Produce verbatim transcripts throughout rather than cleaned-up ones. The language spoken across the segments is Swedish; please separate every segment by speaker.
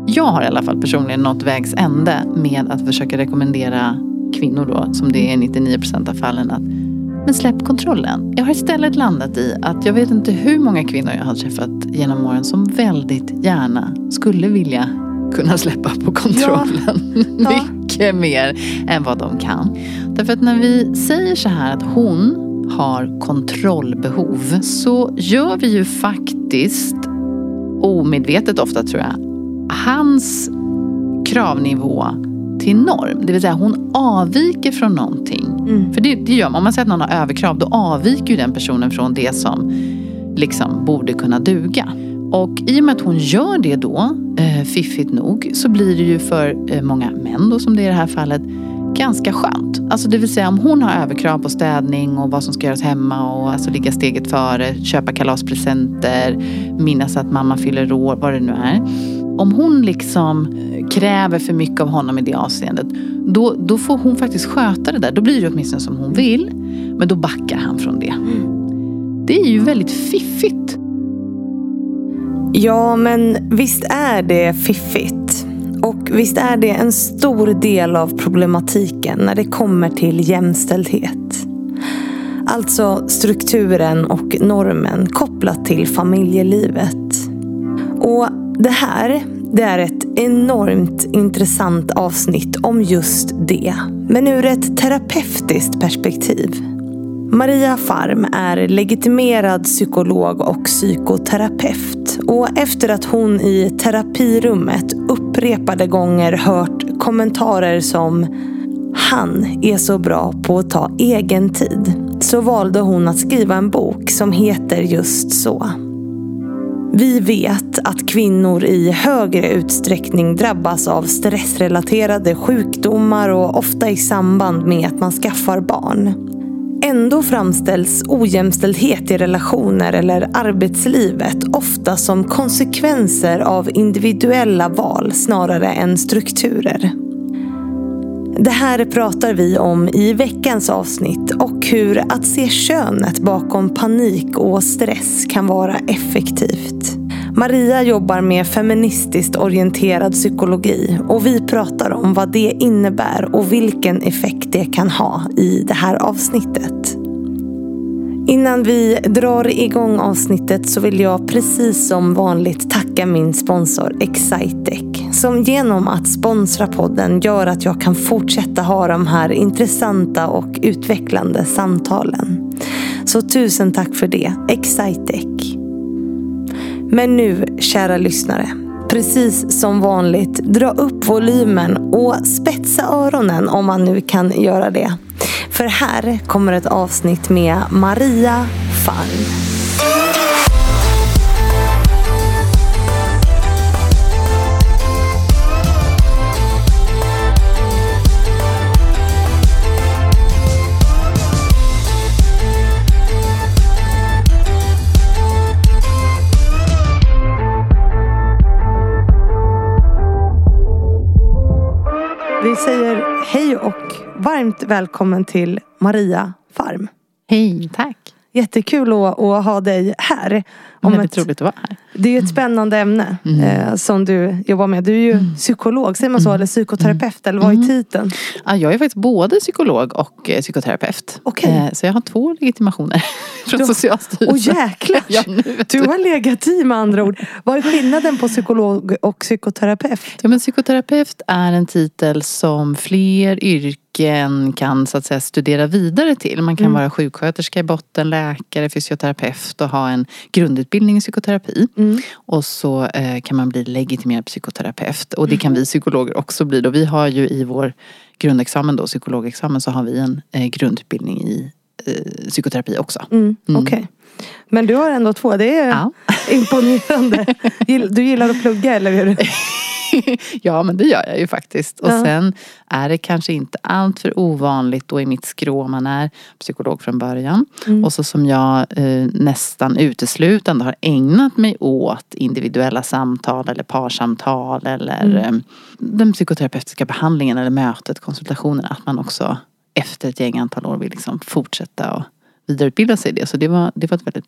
Speaker 1: jag har i alla fall personligen nått vägs ände med att försöka rekommendera kvinnor då, som det är nittionio procent av fallen, att men släpp kontrollen. Jag har istället landat i att jag vet inte hur många kvinnor jag har träffat genom åren som väldigt gärna skulle vilja kunna släppa på kontrollen. Ja. Ja. Mycket mer än vad de kan. Därför att när vi säger så här att hon har kontrollbehov, så gör vi ju faktiskt omedvetet ofta, tror jag, hans kravnivå till norm. Det vill säga hon avviker från någonting. Mm. För det, det gör man. Om man säger att någon har överkrav, då avviker ju den personen från det som liksom borde kunna duga. Och i och med att hon gör det då, eh, fiffigt nog, så blir det ju för eh, många män då, som det är i det här fallet, ganska skönt. Alltså det vill säga om hon har överkrav på städning och vad som ska göras hemma och alltså ligga steget före, köpa kalaspresenter, minnas att mamma fyller år, vad det nu är. Om hon liksom kräver för mycket av honom i det avseendet, då, då får hon faktiskt sköta det där. Då blir det åtminstone som hon vill, men då backar han från det. Det är ju väldigt fiffigt.
Speaker 2: Ja, men visst är det fiffigt. Och visst är det en stor del av problematiken när det kommer till jämställdhet. Alltså strukturen och normen kopplat till familjelivet. Och det här, det är ett enormt intressant avsnitt om just det. Men ur ett terapeutiskt perspektiv. Maria Farm är legitimerad psykolog och psykoterapeut. Och efter att hon i terapirummet upprepade gånger hört kommentarer som "han är så bra på att ta egen tid", så valde hon att skriva en bok som heter just så. Vi vet att kvinnor i högre utsträckning drabbas av stressrelaterade sjukdomar och ofta i samband med att man skaffar barn. Ändå framställs ojämställdhet i relationer eller arbetslivet ofta som konsekvenser av individuella val snarare än strukturer. Det här pratar vi om i veckans avsnitt och hur att se könet bakom panik och stress kan vara effektivt. Maria jobbar med feministiskt orienterad psykologi och vi pratar om vad det innebär och vilken effekt det kan ha i det här avsnittet. Innan vi drar igång avsnittet så vill jag precis som vanligt tacka min sponsor Excitec, som genom att sponsra podden gör att jag kan fortsätta ha de här intressanta och utvecklande samtalen. Så tusen tack för det, Excitec. Men nu, kära lyssnare, precis som vanligt, dra upp volymen och spetsa öronen om man nu kan göra det. För här kommer ett avsnitt med Maria Farm. Vi säger hej och varmt välkommen till Maria Farm.
Speaker 1: Hej, tack.
Speaker 2: Jättekul att, att ha dig här.
Speaker 1: Om det är ett, roligt att vara här.
Speaker 2: Det är ju ett spännande ämne mm. eh, som du jobbar med. Du är ju mm. psykolog, säger man så? Mm. Eller psykoterapeut, eller vad är titeln?
Speaker 1: Ja, jag är faktiskt både psykolog och eh, psykoterapeut.
Speaker 2: Okay.
Speaker 1: Eh, så jag har två legitimationer från
Speaker 2: du,
Speaker 1: Socialstyrelsen.
Speaker 2: Åh jäklar!
Speaker 1: Ja, nu
Speaker 2: du har legat i med andra ord. Vad är skillnaden på psykolog och psykoterapeut?
Speaker 1: Ja, men psykoterapeut är en titel som fler yrken kan så att säga studera vidare till. Man kan mm. vara sjuksköterska i botten, läkare, fysioterapeut och ha en grundutbildning i psykoterapi. Mm. Och så eh, kan man bli legitimerad psykoterapeut. Och det kan vi psykologer också bli då. Vi har ju i vår grundexamen då, psykologexamen, så har vi en eh, grundutbildning i eh, psykoterapi också. Mm.
Speaker 2: Mm. Okej. Okay. Men du har ändå två, det är ja. imponerande. Du gillar att plugga, eller hur?
Speaker 1: Ja, men det gör jag ju faktiskt. Och
Speaker 2: ja.
Speaker 1: sen är det kanske inte allt för ovanligt då i mitt skrå. Man är psykolog från början. Mm. Och så som jag eh, nästan uteslutande har ägnat mig åt individuella samtal eller parsamtal eller mm. eh, den psykoterapeutiska behandlingen eller mötet, konsultationen. Att man också efter ett gäng antal år vill liksom fortsätta och vidareutbilda sig i det. Så det var, det var ett väldigt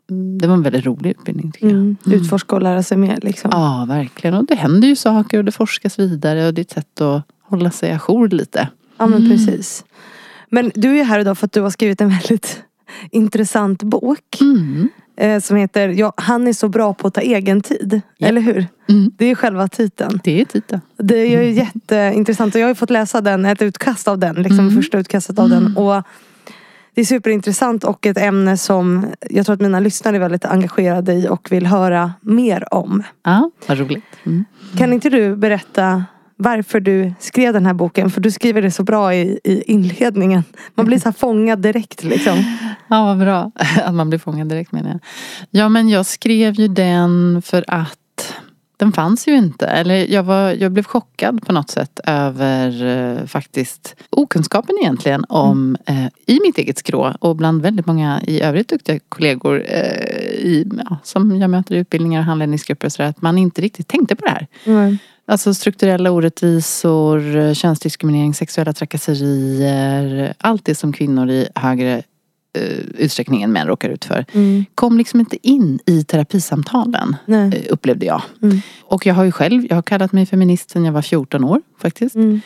Speaker 1: det var en väldigt rolig utbildning tycker jag.
Speaker 2: Mm.
Speaker 1: Mm.
Speaker 2: Utforska och lära sig mer liksom.
Speaker 1: Ja, verkligen. Och det händer ju saker och det forskas vidare och det är ett sätt att hålla sig ajour lite.
Speaker 2: Ja, men
Speaker 1: Mm.
Speaker 2: precis. Men du är här idag för att du har skrivit en väldigt intressant bok.
Speaker 1: Mm.
Speaker 2: Eh, som heter ja, Han är så bra på att ta egen tid.
Speaker 1: Ja.
Speaker 2: Eller hur?
Speaker 1: Mm.
Speaker 2: Det är själva titeln.
Speaker 1: Det är titeln.
Speaker 2: Det är ju jätteintressant. Och jag har ju fått läsa den, ett utkast av den. Liksom
Speaker 1: Mm.
Speaker 2: första utkastet av den. Och det är superintressant och ett ämne som jag tror att mina lyssnare är väldigt engagerade i och vill höra mer om.
Speaker 1: Ja, vad roligt. Mm.
Speaker 2: Kan inte du berätta varför du skrev den här boken? För du skriver det så bra i, i inledningen. Man blir så här fångad direkt liksom.
Speaker 1: Ja, vad bra att man blir fångad direkt menar jag. Ja, men jag skrev ju den för att den fanns ju inte. Eller jag, var, jag blev chockad på något sätt över eh, faktiskt okunskapen egentligen om eh, i mitt eget skrå och bland väldigt många i övrigt duktiga kollegor eh, i, ja, som jag möter i utbildningar och handledningsgrupper och sådär, att man inte riktigt tänkte på det här.
Speaker 2: Mm.
Speaker 1: Alltså strukturella orättvisor, könsdiskriminering, sexuella trakasserier, allt det som kvinnor i högre utsträckning än män råkar ut för. Mm. Kom liksom inte in i terapisamtalen. Nej. Upplevde jag. Mm. Och jag har ju själv, jag har kallat mig feminist sedan jag var fjorton år faktiskt. Mm.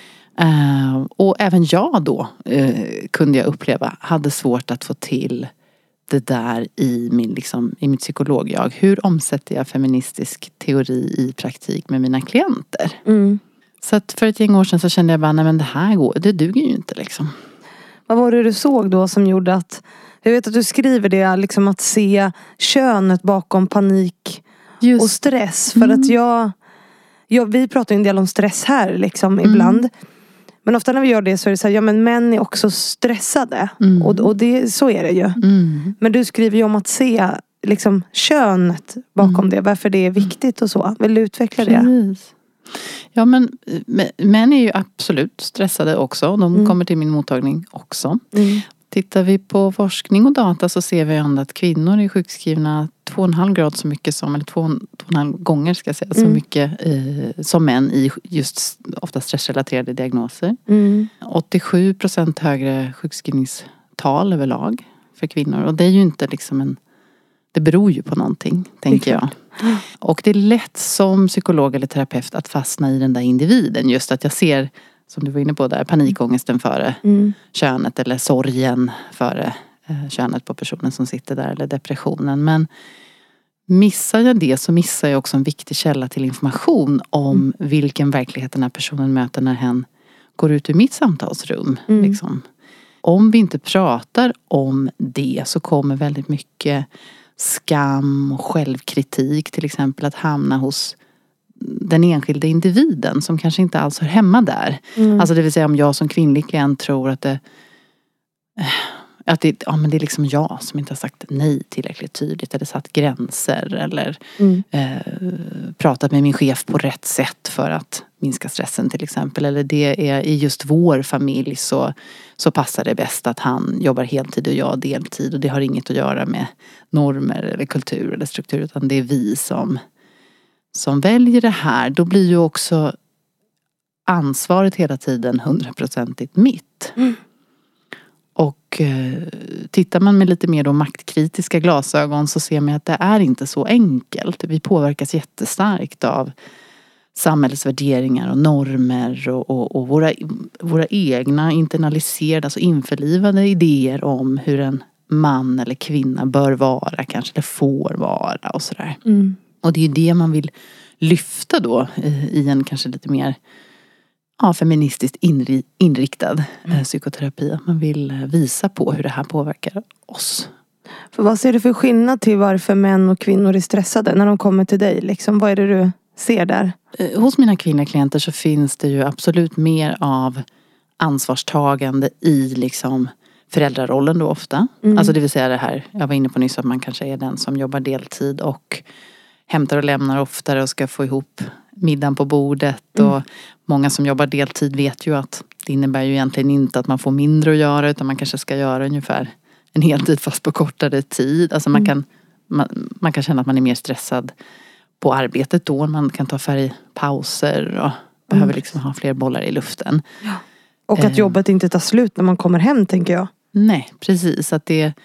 Speaker 1: Uh, och även jag då uh, kunde jag uppleva hade svårt att få till det där i, min, liksom, i mitt psykolog-jag. Hur omsätter jag feministisk teori i praktik med mina klienter? Mm. Så att för ett gäng år sedan så kände jag bara, nej men det här går, det duger ju inte liksom.
Speaker 2: Vad var det du såg då som gjorde att, jag vet att du skriver det, liksom att se könet bakom panik Just. och stress. För mm. att jag, jag, vi pratar ju en del om stress här liksom mm. ibland. Men ofta när vi gör det så är det så här, ja men män är också stressade. Mm. Och, och det, så är det ju. Mm. Men du skriver ju om att se liksom könet bakom mm. det. Varför det är viktigt och så. Vill du utveckla det?
Speaker 1: Precis. Ja men män är ju absolut stressade också. De mm. kommer till min mottagning också. Mm. Tittar vi på forskning och data så ser vi ändå att kvinnor är sjukskrivna två och en halv grad så mycket som, eller två, två och en halv gånger ska jag säga, mm. så mycket eh, som män i just ofta stressrelaterade diagnoser. Mm. åttiosju procent högre sjukskrivningstal överlag för kvinnor. Och det är ju inte liksom en, det beror ju på någonting, tänker jag. Och det är lätt som psykolog eller terapeut att fastna i den där individen. Just att jag ser, som du var inne på där, panikångesten före mm. könet eller sorgen före eh, könet på personen som sitter där eller depressionen. Men missar jag det så missar jag också en viktig källa till information om mm. vilken verklighet den här personen möter när hen går ut ur mitt samtalsrum. Mm. Liksom. Om vi inte pratar om det så kommer väldigt mycket skam och självkritik till exempel att hamna hos den enskilda individen som kanske inte alls hör hemma där. Mm. Alltså det vill säga om jag som kvinnlig klient tror att det att det, ja, men det är liksom jag som inte har sagt nej tillräckligt tydligt eller satt gränser eller mm. eh, pratat med min chef på rätt sätt för att minska stressen till exempel. Eller det är i just vår familj så, så passar det bäst att han jobbar heltid och jag deltid och det har inget att göra med normer eller kultur eller struktur utan det är vi som, som väljer det här. Då blir ju också ansvaret hela tiden hundraprocentigt mitt. Mm. Och eh, tittar man med lite mer då maktkritiska glasögon så ser man att det är inte så enkelt. Vi påverkas jättestarkt av samhällsvärderingar och normer och, och, och våra, våra egna internaliserade, alltså införlivade idéer om hur en man eller kvinna bör vara kanske eller får vara och sådär. Mm. Och det är ju det man vill lyfta då i, i en kanske lite mer ja, feministiskt inri, inriktad mm. psykoterapi. Att man vill visa på hur det här påverkar oss.
Speaker 2: För vad ser du för skillnad till varför män och kvinnor är stressade när de kommer till dig? Liksom, vad är det du ser där?
Speaker 1: Hos mina kvinnliga klienter så finns det ju absolut mer av ansvarstagande i liksom föräldrarollen då ofta. Mm. Alltså det vill säga det här, jag var inne på nyss att man kanske är den som jobbar deltid och hämtar och lämnar oftare och ska få ihop middagen på bordet. Mm. Och många som jobbar deltid vet ju att det innebär ju egentligen inte att man får mindre att göra utan man kanske ska göra ungefär en heltid fast på kortare tid. Alltså man, mm. kan, man, man kan känna att man är mer stressad på arbetet då. Man kan ta färre pauser och mm. behöver liksom ha fler bollar i luften.
Speaker 2: Ja. Och att eh. jobbet inte tar slut när man kommer hem tänker jag.
Speaker 1: Nej, precis. Att det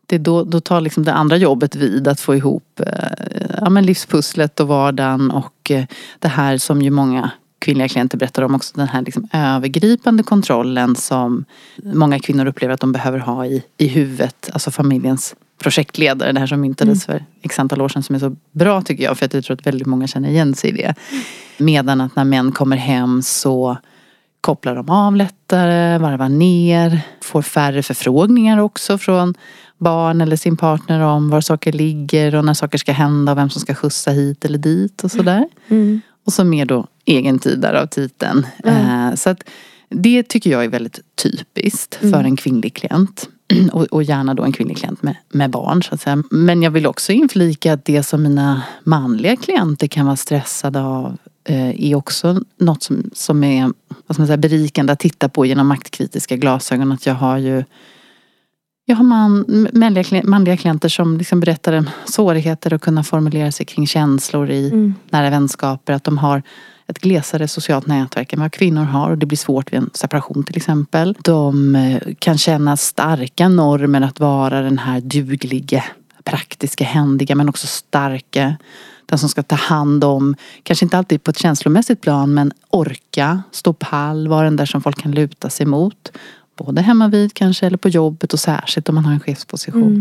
Speaker 1: det är då, då tar liksom det andra jobbet vid att få ihop ja, men livspusslet och vardagen och det här som ju många kvinnliga klienter berättar om också, den här liksom övergripande kontrollen som många kvinnor upplever att de behöver ha i, i huvudet, alltså familjens projektledare, det här som myntades mm. för x antal år sedan som är så bra tycker jag, för att jag tror att väldigt många känner igen sig i det. Medan att när män kommer hem så kopplar de av lättare, varvar ner, får färre förfrågningar också från barn eller sin partner om var saker ligger och när saker ska hända och vem som ska skjutsa hit eller dit och sådär. Mm. Och så mer då egen tid där av titeln. Mm. Så att det tycker jag är väldigt typiskt mm. för en kvinnlig klient. Och, och gärna då en kvinnlig klient med, med barn så att säga. Men jag vill också inflika att det som mina manliga klienter kan vara stressade av eh, är också något som, som är vad ska man säga, berikande att titta på genom maktkritiska glasögon. Att jag har ju jag har man, manliga, manliga klienter som liksom berättar om svårigheter att kunna formulera sig kring känslor i mm. nära vänskaper. Att de har ett glesare socialt nätverk än vad kvinnor har och det blir svårt vid en separation till exempel. De kan känna starka normer att vara den här dugliga, praktiska, händiga men också starka. Den som ska ta hand om, kanske inte alltid på ett känslomässigt plan men orka, stå pall, vara den där som folk kan luta sig mot. Både hemma vid kanske eller på jobbet och särskilt om man har en chefsposition. Mm.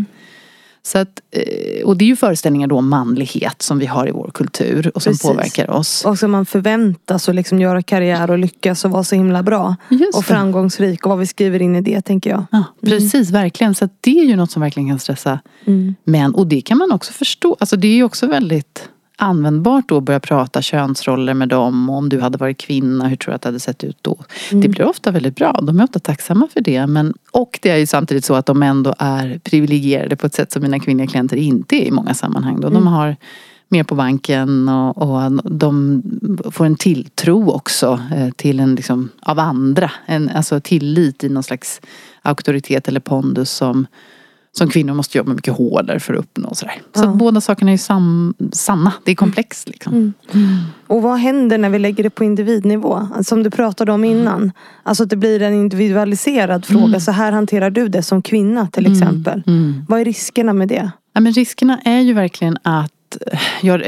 Speaker 1: Så att, och det är ju föreställningar då om manlighet som vi har i vår kultur och som Precis. Påverkar oss.
Speaker 2: Och som man förväntas att liksom göra karriär och lyckas och vara så himla bra. Och framgångsrik och vad vi skriver in i det tänker jag.
Speaker 1: Ja, precis, mm. verkligen. Så att det är ju något som verkligen kan stressa mm. män. Och det kan man också förstå. Alltså det är ju också väldigt användbart då att börja prata könsroller med dem. Och om du hade varit kvinna, hur tror du att det hade sett ut då? Mm. Det blir ofta väldigt bra. De är ofta tacksamma för det. Men, och det är ju samtidigt så att de ändå är privilegierade på ett sätt som mina kvinnliga klienter inte är i många sammanhang. Då. Mm. De har mer på banken och, och de får en tilltro också eh, till en liksom, av andra. En, alltså tillit i någon slags auktoritet eller pondus som Som kvinnor måste jobba mycket hårdare för att uppnå. Så, så ja. Att båda sakerna är ju sam, sanna. Det är komplext liksom. Mm.
Speaker 2: Mm. Och vad händer när vi lägger det på individnivå? Som du pratade om innan. Alltså att det blir en individualiserad fråga. Mm. Så här hanterar du det som kvinna till exempel. Mm. Mm. Vad är riskerna med det?
Speaker 1: Ja, men riskerna är ju verkligen att jag,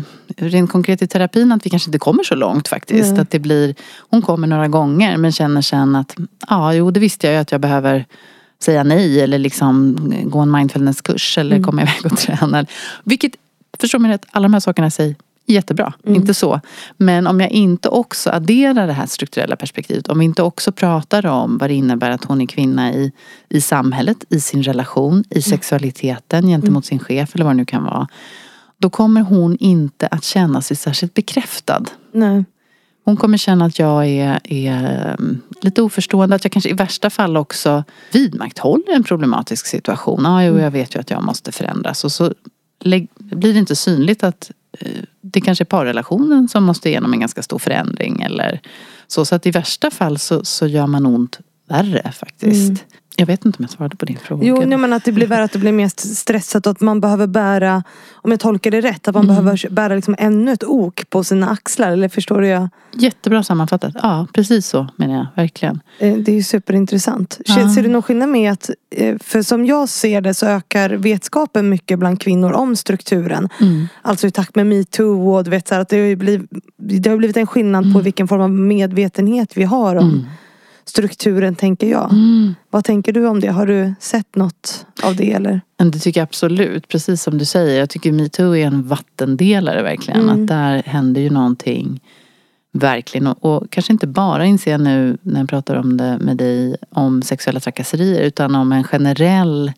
Speaker 1: rent konkret i terapin att vi kanske inte kommer så långt faktiskt. Mm. Att det blir, hon kommer några gånger men känner sen att ja, jo det visste jag ju att jag behöver säga nej eller liksom gå en mindfulnesskurs eller mm. komma iväg och träna. Vilket, förstår mig rätt, alla de här sakerna säger jättebra, mm. inte så. Men om jag inte också adderar det här strukturella perspektivet, om vi inte också pratar om vad det innebär att hon är kvinna i, i samhället, i sin relation, i sexualiteten gentemot sin chef eller vad det nu kan vara. Då kommer hon inte att känna sig särskilt bekräftad.
Speaker 2: Nej.
Speaker 1: Hon kommer känna att jag är, är lite oförstående. Att jag kanske i värsta fall också vidmakthåller en problematisk situation. Ja, jo, jag vet ju att jag måste förändras. Och så blir det inte synligt att det kanske är parrelationen som måste igenom en ganska stor förändring. Eller så, så att i värsta fall så, så gör man ont värre faktiskt. Mm. Jag vet inte om jag svarade på din fråga.
Speaker 2: Jo, nej, men att det blir värre, att det blir mer stressat och att man behöver bära, om jag tolkar det rätt, att man mm. behöver bära liksom ännu ett ok på sina axlar, eller förstår du? Jag?
Speaker 1: Jättebra sammanfattat. Ja, precis så menar jag, verkligen.
Speaker 2: Det är ju superintressant. Ja. Ser du någon skillnad med att, för som jag ser det så ökar vetskapen mycket bland kvinnor om strukturen. Mm. Alltså i takt med MeToo och du vet så här, att det har blivit, det har blivit en skillnad mm. på vilken form av medvetenhet vi har om mm. strukturen, tänker jag. Mm. Vad tänker du om det? Har du sett något av det eller?
Speaker 1: Det tycker jag absolut, precis som du säger. Jag tycker MeToo är en vattendelare verkligen. Mm. Att där händer ju någonting verkligen. Och, och kanske inte bara inser jag nu när jag pratar om det med dig om sexuella trakasserier, utan om en generell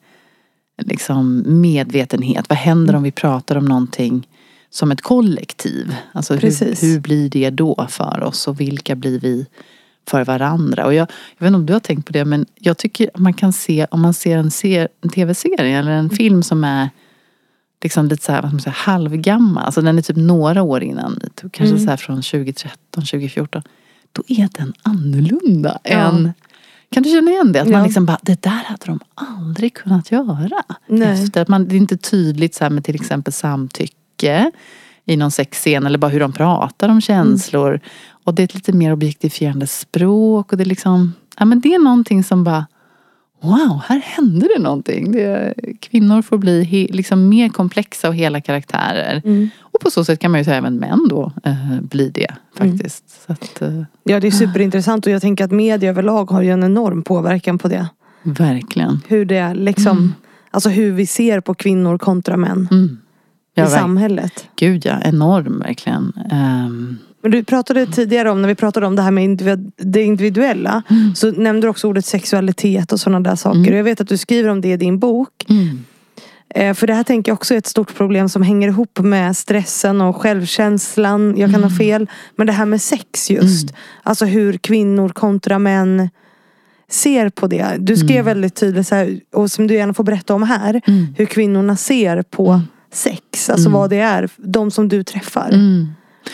Speaker 1: liksom, medvetenhet. Vad händer om vi pratar om någonting som ett kollektiv? Alltså hur, hur blir det då för oss och vilka blir vi för varandra? Och jag, jag vet inte om du har tänkt på det, men jag tycker man kan se, om man ser en, ser, en tv-serie eller en film som är liksom lite så här, vad ska man säga, halvgammal, alltså den är typ några år innan, typ, kanske mm. så här från tjugo tretton tjugo fjorton, då är den annorlunda ja. än, kan du känna igen det? Att ja. man liksom bara, det där hade de aldrig kunnat göra. Nej. Efter att man, det är inte tydligt så här med till exempel samtycke i någon sexscen eller bara hur de pratar om känslor. Mm. Och det är ett lite mer objektifierande språk och det är liksom, ja men det är någonting som bara, wow, här händer det någonting. Det, kvinnor får bli he, liksom mer komplexa och hela karaktärer. Mm. Och på så sätt kan man ju säga även män då eh, blir det faktiskt. Mm. Så att, eh,
Speaker 2: ja, det är superintressant och jag tänker att media överlag har ju en enorm påverkan på det.
Speaker 1: Verkligen.
Speaker 2: Hur det är liksom, mm. alltså hur vi ser på kvinnor kontra män mm. ja, i verk- samhället.
Speaker 1: Gud ja, enorm verkligen. Um,
Speaker 2: Men du pratade tidigare om, när vi pratade om det här med individ, det individuella. Mm. Så nämnde du också ordet sexualitet och sådana där saker. Mm. Jag vet att du skriver om det i din bok. Mm. Eh, för det här tänker jag också är ett stort problem som hänger ihop med stressen och självkänslan. Jag kan mm. ha fel. Men det här med sex just. Mm. Alltså hur kvinnor kontra män ser på det. Du skrev mm. väldigt tydligt så här, och som du gärna får berätta om här. Mm. Hur kvinnorna ser på mm. sex. Alltså mm. vad det är. De som du träffar.
Speaker 1: Mm.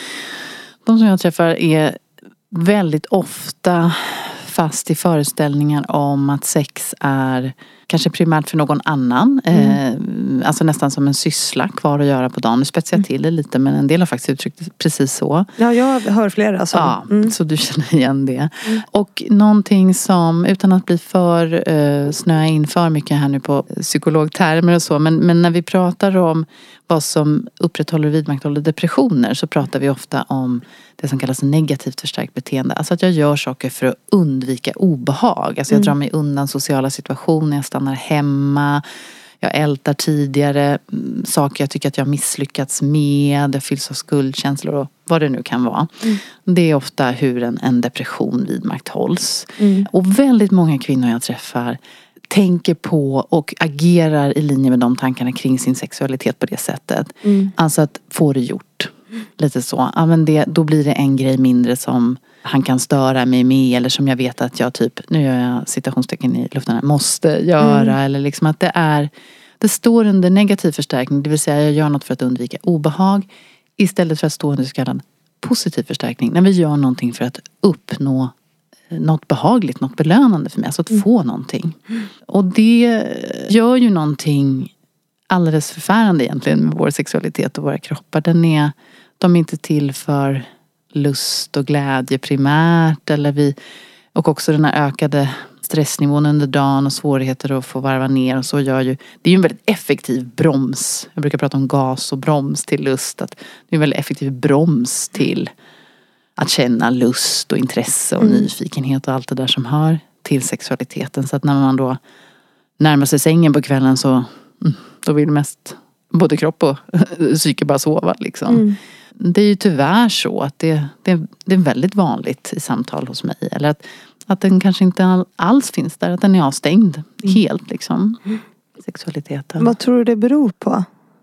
Speaker 1: De som jag träffar är väldigt ofta fast i föreställningar om att sex är kanske primärt för någon annan. Mm. Eh, alltså nästan som en syssla kvar att göra på dagen. Nu spetsar jag till det lite, men en del har faktiskt uttryckt precis så.
Speaker 2: Ja, jag hör flera. Alltså.
Speaker 1: Ja,
Speaker 2: mm.
Speaker 1: så du känner igen det.
Speaker 2: Mm.
Speaker 1: Och någonting som, utan att bli för eh, snöa in för mycket här nu på psykologtermer och så, men, men när vi pratar om vad som upprätthåller och vidmakthåller depressioner så pratar vi ofta om det som kallas negativt förstärkt beteende. Alltså att jag gör saker för att undvika obehag. Alltså jag drar mig undan sociala situationer, jag stannar hemma, jag ältar tidigare saker jag tycker att jag har misslyckats med, det fylls av skuldkänslor och vad det nu kan vara. Mm. Det är ofta hur en, en depression vidmakthålls. Mm. Och väldigt många kvinnor jag träffar tänker på och agerar i linje med de tankarna kring sin sexualitet på det sättet. Mm. Alltså att få det gjort. Lite så. Ja, men det, då blir det en grej mindre som han kan störa mig med. Eller som jag vet att jag typ, nu gör jag citationstecken i luften, måste göra. Mm. Eller liksom att det är, det står under negativ förstärkning. Det vill säga jag gör något för att undvika obehag. Istället för att stå under så kallad positiv förstärkning. När vi gör någonting för att uppnå något behagligt, något belönande för mig. Alltså att mm. få någonting. Och det gör ju någonting alldeles förfärande egentligen med vår sexualitet och våra kroppar. Den är, de är inte till för lust och glädje primärt. Eller vi, och också den här ökade stressnivån under dagen och svårigheter att få varva ner. Och så gör ju, det är ju en väldigt effektiv broms. Jag brukar prata om gas och broms till lust. Att det är en väldigt effektiv broms till att känna lust och intresse och mm. nyfikenhet och allt det där som hör till sexualiteten. Så att när man då närmar sig sängen på kvällen så då vill mest både kropp och psyke bara sova liksom. Mm. Det är ju tyvärr så att det, det, det är väldigt vanligt i samtal hos mig. Eller att, att den kanske inte alls finns där. Att den är avstängd mm. helt liksom. Mm. Sexualiteten.
Speaker 2: Vad tror du det beror på?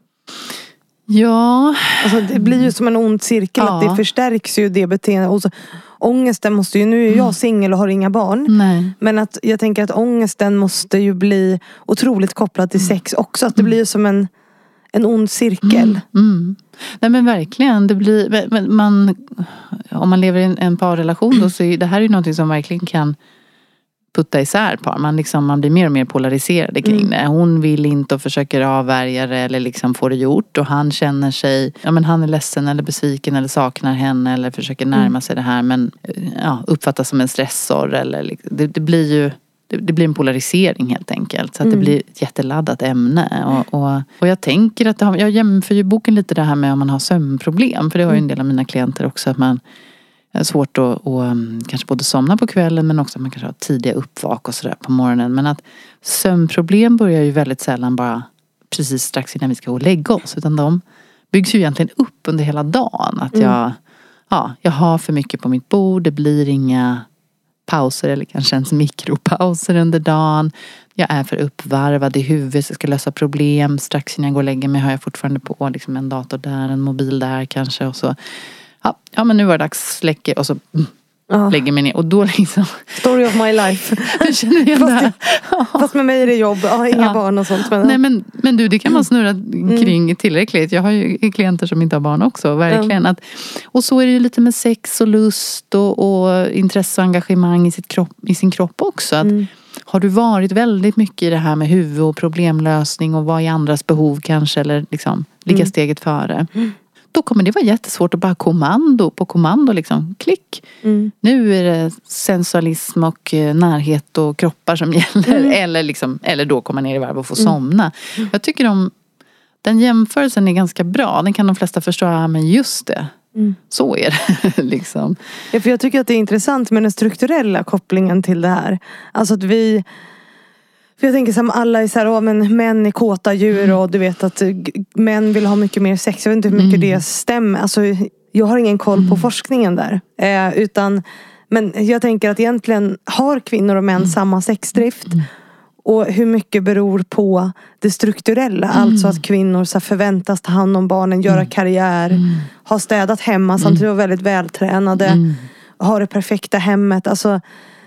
Speaker 1: Ja.
Speaker 2: Alltså det blir ju som en ond cirkel. Ja. Att det förstärks ju det beteendet. Och så, ångesten måste ju, nu är jag singel och har inga barn.
Speaker 1: Nej.
Speaker 2: Men att jag tänker att ångesten måste ju bli otroligt kopplad till sex också. Att det blir som en, en ond cirkel.
Speaker 1: Mm. Mm. Nej men verkligen. Det blir, man, om man lever i en, en parrelation då så är det här är ju någonting som verkligen kan putta isär par. Man, liksom, man blir mer och mer polariserad kring mm. det. Hon vill inte och försöker avvärja det eller liksom få det gjort. Och han känner sig, ja men han är ledsen eller besviken eller saknar henne eller försöker närma mm. sig det här. Men ja, uppfattas som en stressor. Eller, det, det blir ju det, det blir en polarisering helt enkelt. Så att mm. det blir ett jätteladdat ämne. Och, och, och jag tänker att det har, jag jämför ju boken lite det här med om man har sömnproblem. För det har ju en del av mina klienter också att man svårt att och, kanske både somna på kvällen men också att man kanske har tidiga uppvak och sådär på morgonen. Men att sömnproblem börjar ju väldigt sällan bara precis strax innan vi ska gå och lägga oss. Utan de byggs ju egentligen upp under hela dagen. Att jag, mm. ja, jag har för mycket på mitt bord. Det blir inga pauser eller kanske ens mikropauser under dagen. Jag är för uppvarvad i huvudet. Jag ska lösa problem. Strax innan jag går och lägger mig har jag fortfarande på liksom en dator där, en mobil där kanske och så. Ja, ja men nu var det dags släcka och så ja. lägger mig ner. Och då liksom...
Speaker 2: Story of my life.
Speaker 1: Du känner igen
Speaker 2: fast,
Speaker 1: det här.
Speaker 2: Ja. Fast med mig är det jobb. Jag har inga ja. barn och sånt. Men...
Speaker 1: Nej men, men du, det kan man snurra kring tillräckligt. Jag har ju klienter som inte har barn också. Verkligen. Mm. Att, och så är det ju lite med sex och lust och, och intresse och engagemang i, sitt kropp, i sin kropp också. Att, mm. har du varit väldigt mycket i det här med huvud och problemlösning och vad är andras behov kanske eller liksom ligga mm. steget före. Mm. då kommer det vara jättesvårt att bara kommando på kommando liksom, klick. Mm. Nu är det sensualism och närhet och kroppar som gäller. Mm. Eller, liksom, eller då komma ner i varv och få somna. Mm. Jag tycker om, den jämförelsen är ganska bra. Den kan de flesta förstå, ja, men just det. Mm. Så är det liksom.
Speaker 2: Ja, för jag tycker att det är intressant med den strukturella kopplingen till det här. Alltså att vi... För jag tänker som alla är så här, åh, men män är kåta djur och du vet att män vill ha mycket mer sex. Jag vet inte hur mycket mm. det stämmer. Alltså, jag har ingen koll på mm. forskningen där. Eh, utan, men jag tänker att egentligen har kvinnor och män mm. samma sexdrift. Mm. Och hur mycket beror på det strukturella. Mm. Alltså att kvinnor så förväntas ta hand om barnen, göra mm. karriär. Mm. Ha städat hemma mm. samtidigt vara väldigt vältränade. Mm. Ha det perfekta hemmet. Alltså...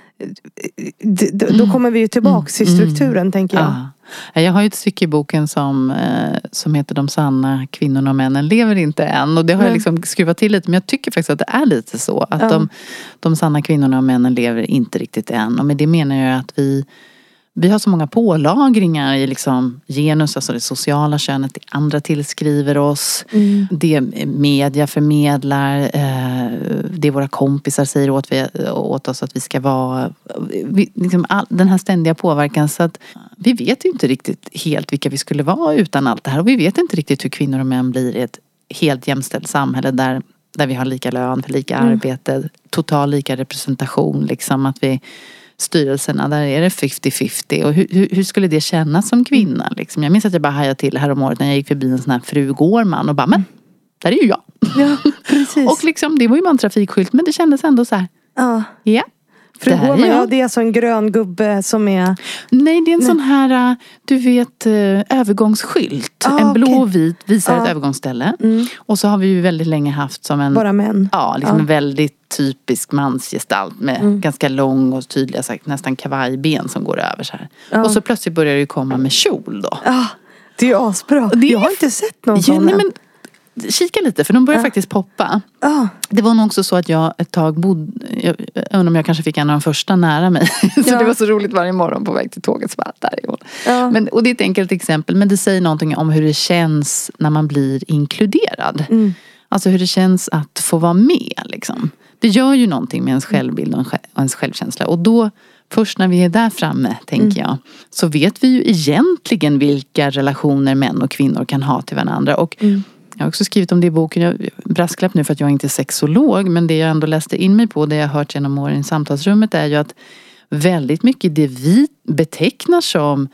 Speaker 2: D- d- då kommer vi ju tillbaks mm. i strukturen, mm. tänker jag.
Speaker 1: Ja. Jag har ju ett stycke i boken som, eh, som heter De sanna kvinnorna och männen lever inte än. Och det har mm. jag liksom skruvat till lite. Men jag tycker faktiskt att det är lite så. Att ja. de, de sanna kvinnorna och männen lever inte riktigt än. Och med det menar jag att vi Vi har så många pålagringar i liksom genus, alltså det sociala könet, det andra tillskriver oss, mm. det media förmedlar, eh, det våra kompisar säger åt, vi, åt oss att vi ska vara, vi, liksom all, den här ständiga påverkan, så att vi vet ju inte riktigt helt vilka vi skulle vara utan allt det här, och vi vet inte riktigt hur kvinnor och män blir i ett helt jämställt samhälle där, där vi har lika lön för lika mm. arbete, total lika representation, liksom att vi styrelserna, där är det femtio femtio. Och hur, hur, hur skulle det kännas som kvinna? Liksom? Jag minns att jag bara hajade till här om året när jag gick förbi en sån här fru Gårman och bara, men där är ju jag.
Speaker 2: Ja, precis.
Speaker 1: Och liksom, det var ju bara en trafikskylt, men det kändes ändå så här.
Speaker 2: Ja.
Speaker 1: Ja.
Speaker 2: Fru Gårman, ja, det är alltså en grön gubbe som är...
Speaker 1: Nej, det är en Nej. sån här, du vet, övergångsskylt. Ah, en blå och vit visar ah. ett övergångsställe. Mm. Och så har vi ju väldigt länge haft som en...
Speaker 2: Bara män.
Speaker 1: Ja, liksom
Speaker 2: ah.
Speaker 1: en väldigt typisk mansgestalt med mm. ganska lång och tydliga, sagt, nästan kavajben som går över så här. Ah. Och så plötsligt börjar det ju komma med kjol då.
Speaker 2: Ja, ah, det är ju asbra. Det är... Jag har inte sett någon
Speaker 1: ja,
Speaker 2: sån
Speaker 1: nej, men kika lite, för de börjar ah. faktiskt poppa. Ah. Det var nog också så att jag ett tag bodde, jag, jag undrar om jag kanske fick en av de första nära mig. så ja. Det var så roligt varje morgon på väg till tåget. Så bara, där är hon. Ja. Men, och det är ett enkelt exempel, men det säger någonting om hur det känns när man blir inkluderad. Mm. Alltså hur det känns att få vara med. Liksom. Det gör ju någonting med ens självbild och ens självkänsla. Och då, först när vi är där framme, tänker mm. jag, så vet vi ju egentligen vilka relationer män och kvinnor kan ha till varandra. Och mm. jag har också skrivit om det i boken. Jag brasklapp nu för att jag inte är sexolog. Men det jag ändå läste in mig på, det jag har hört genom åren i samtalsrummet, är ju att väldigt mycket det vi betecknar som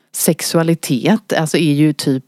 Speaker 1: sexualitet, alltså är ju typ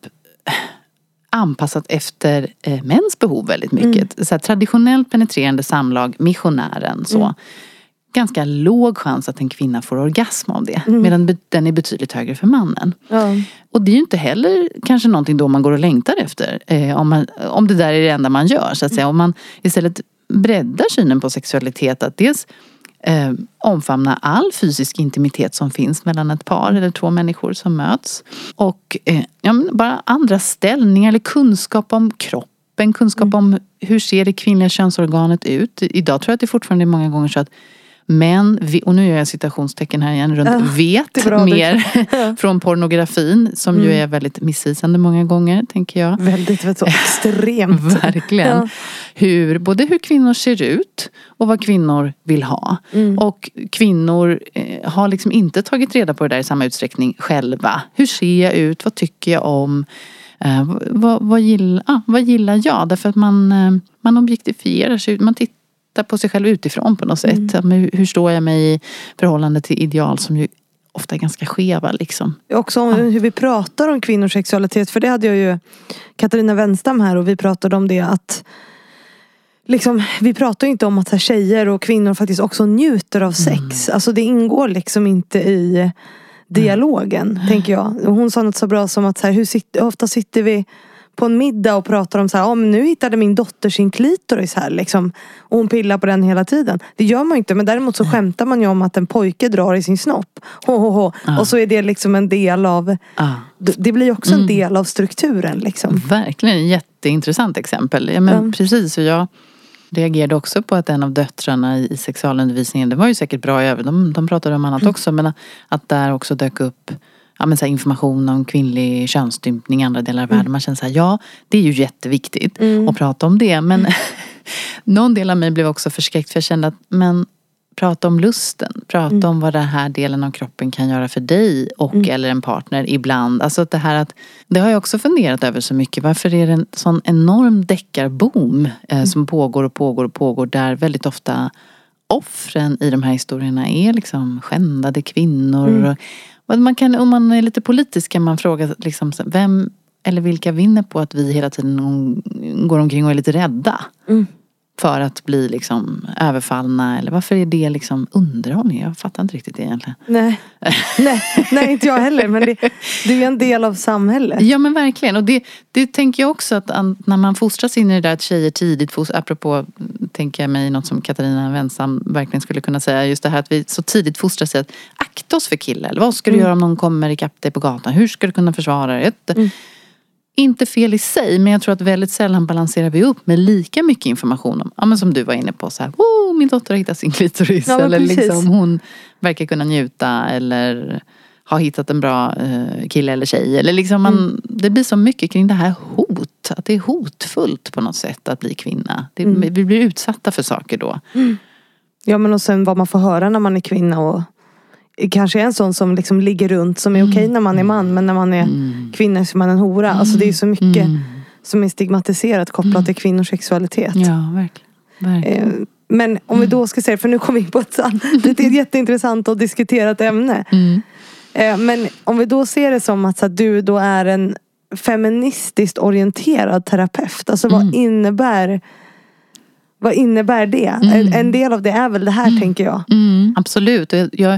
Speaker 1: anpassat efter eh, mäns behov väldigt mycket. Mm. Så här, traditionellt penetrerande samlag, missionären, så. Mm. Ganska låg chans att en kvinna får orgasm av det. Mm. Medan den är betydligt högre för mannen. Mm. Och det är ju inte heller kanske någonting då man går och längtar efter. Eh, om, man, om det där är det enda man gör, så att säga. Om man istället breddar synen på sexualitet, att dels eh, omfamna all fysisk intimitet som finns mellan ett par eller två människor som möts. Och eh, ja, bara andra ställningar eller kunskap om kroppen. Kunskap mm. om hur ser det kvinnliga könsorganet ut. Idag tror jag att det fortfarande är många gånger så att män, och nu gör jag citationstecken här igen, runt ja, vet mer från pornografin, som mm. ju är väldigt missvisande många gånger, tänker jag.
Speaker 2: Väldigt, väldigt så extremt.
Speaker 1: Verkligen. Ja. Hur, både hur kvinnor ser ut och vad kvinnor vill ha. Mm. Och kvinnor eh, har liksom inte tagit reda på det där i samma utsträckning själva. Hur ser jag ut? Vad tycker jag om? Eh, vad, vad, gillar, ah, vad gillar jag? Därför att man, eh, man objektifierar sig. Man tittar på sig själv utifrån på något sätt. Mm. Hur, hur står jag mig i förhållande till ideal som ju ofta är ganska skeva liksom.
Speaker 2: Också om ja. hur vi pratar om kvinnors sexualitet. För det hade jag ju Katarina Wenstam här, och vi pratade om det att liksom, vi pratar inte om att tjejer och kvinnor faktiskt också njuter av sex. Mm. Alltså det ingår liksom inte i dialogen, mm. tänker jag. Hon sa något så bra som att så här, hur sitter, ofta sitter vi på en middag och pratar om så här, oh, men nu hittade min dotter sin klitoris här liksom, och hon pillar på den hela tiden. Det gör man inte, men däremot så skämtar man ju om att en pojke drar i sin snopp. Ho, ho, ho. Ah. Och så är det liksom en del av ah. det blir också mm. en del av strukturen liksom.
Speaker 1: Verkligen, en jätteintressant exempel. Ja, men mm. precis, och jag reagerade också på att en av döttrarna i sexualundervisningen, det var ju säkert bra över, de, de pratade om annat mm. också, men att där också dök upp ja, men så här information om kvinnlig könsstympning i andra delar av världen. Mm. Man känner så här, ja, det är ju jätteviktigt mm. att prata om det. Men mm. någon del av mig blev också förskräckt för jag kände att, men prata om lusten. Prata mm. om vad den här delen av kroppen kan göra för dig och mm. eller en partner ibland. Alltså att det här att, det har jag också funderat över så mycket. Varför är det en sån enorm deckarboom eh, mm. som pågår och pågår och pågår där väldigt ofta offren i de här historierna är liksom skändade kvinnor. Mm. Och man kan, om man är lite politisk kan man fråga liksom, vem eller vilka vinner på att vi hela tiden går omkring och är lite rädda. Mm. För att bli liksom överfallna. Eller varför är det liksom underhållning? Jag fattar inte riktigt det egentligen.
Speaker 2: Nej, nej, nej inte jag heller. Men det, det är ju en del av samhället.
Speaker 1: Ja men verkligen. Och det, det tänker jag också att när man fostras in i det där att tjejer tidigt fostras. Apropå, tänker jag mig något som Katarina Wensam verkligen skulle kunna säga. Just det här att vi så tidigt fostras att akta oss för killar. Eller vad ska du mm. göra om någon kommer ikapp dig på gatan? Hur ska du kunna försvara dig? Mm. Inte fel i sig, men jag tror att väldigt sällan balanserar vi upp med lika mycket information om, ja men som du var inne på så här, oh, min dotter har hittat sin klitoris ja, eller precis. Liksom hon verkar kunna njuta eller har hittat en bra uh, kille eller tjej eller liksom man, mm. det blir så mycket kring det här hot, att det är hotfullt på något sätt att bli kvinna. Det, mm. Vi blir utsatta för saker då.
Speaker 2: Mm. Ja men och sen vad man får höra när man är kvinna och kanske en sån som liksom ligger runt som är okej när man är man men när man är mm. kvinna så är man en hora. Alltså det är så mycket mm. som är stigmatiserat kopplat mm. till kvinnors sexualitet.
Speaker 1: Ja, verkligen. verkligen.
Speaker 2: Men om vi då ska se, för nu kommer vi in på ett, det är ett jätteintressant och diskuterat ämne. Mm. Men om vi då ser det som att så att du då är en feministiskt orienterad terapeut. Alltså vad mm. innebär vad innebär det? Mm. En del av det är väl det här mm. tänker jag.
Speaker 1: Mm. Absolut. Jag,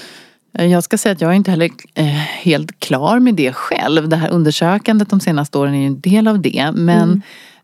Speaker 1: jag ska säga att jag är inte heller eh, helt klar med det själv. Det här undersökandet de senaste åren är ju en del av det. Men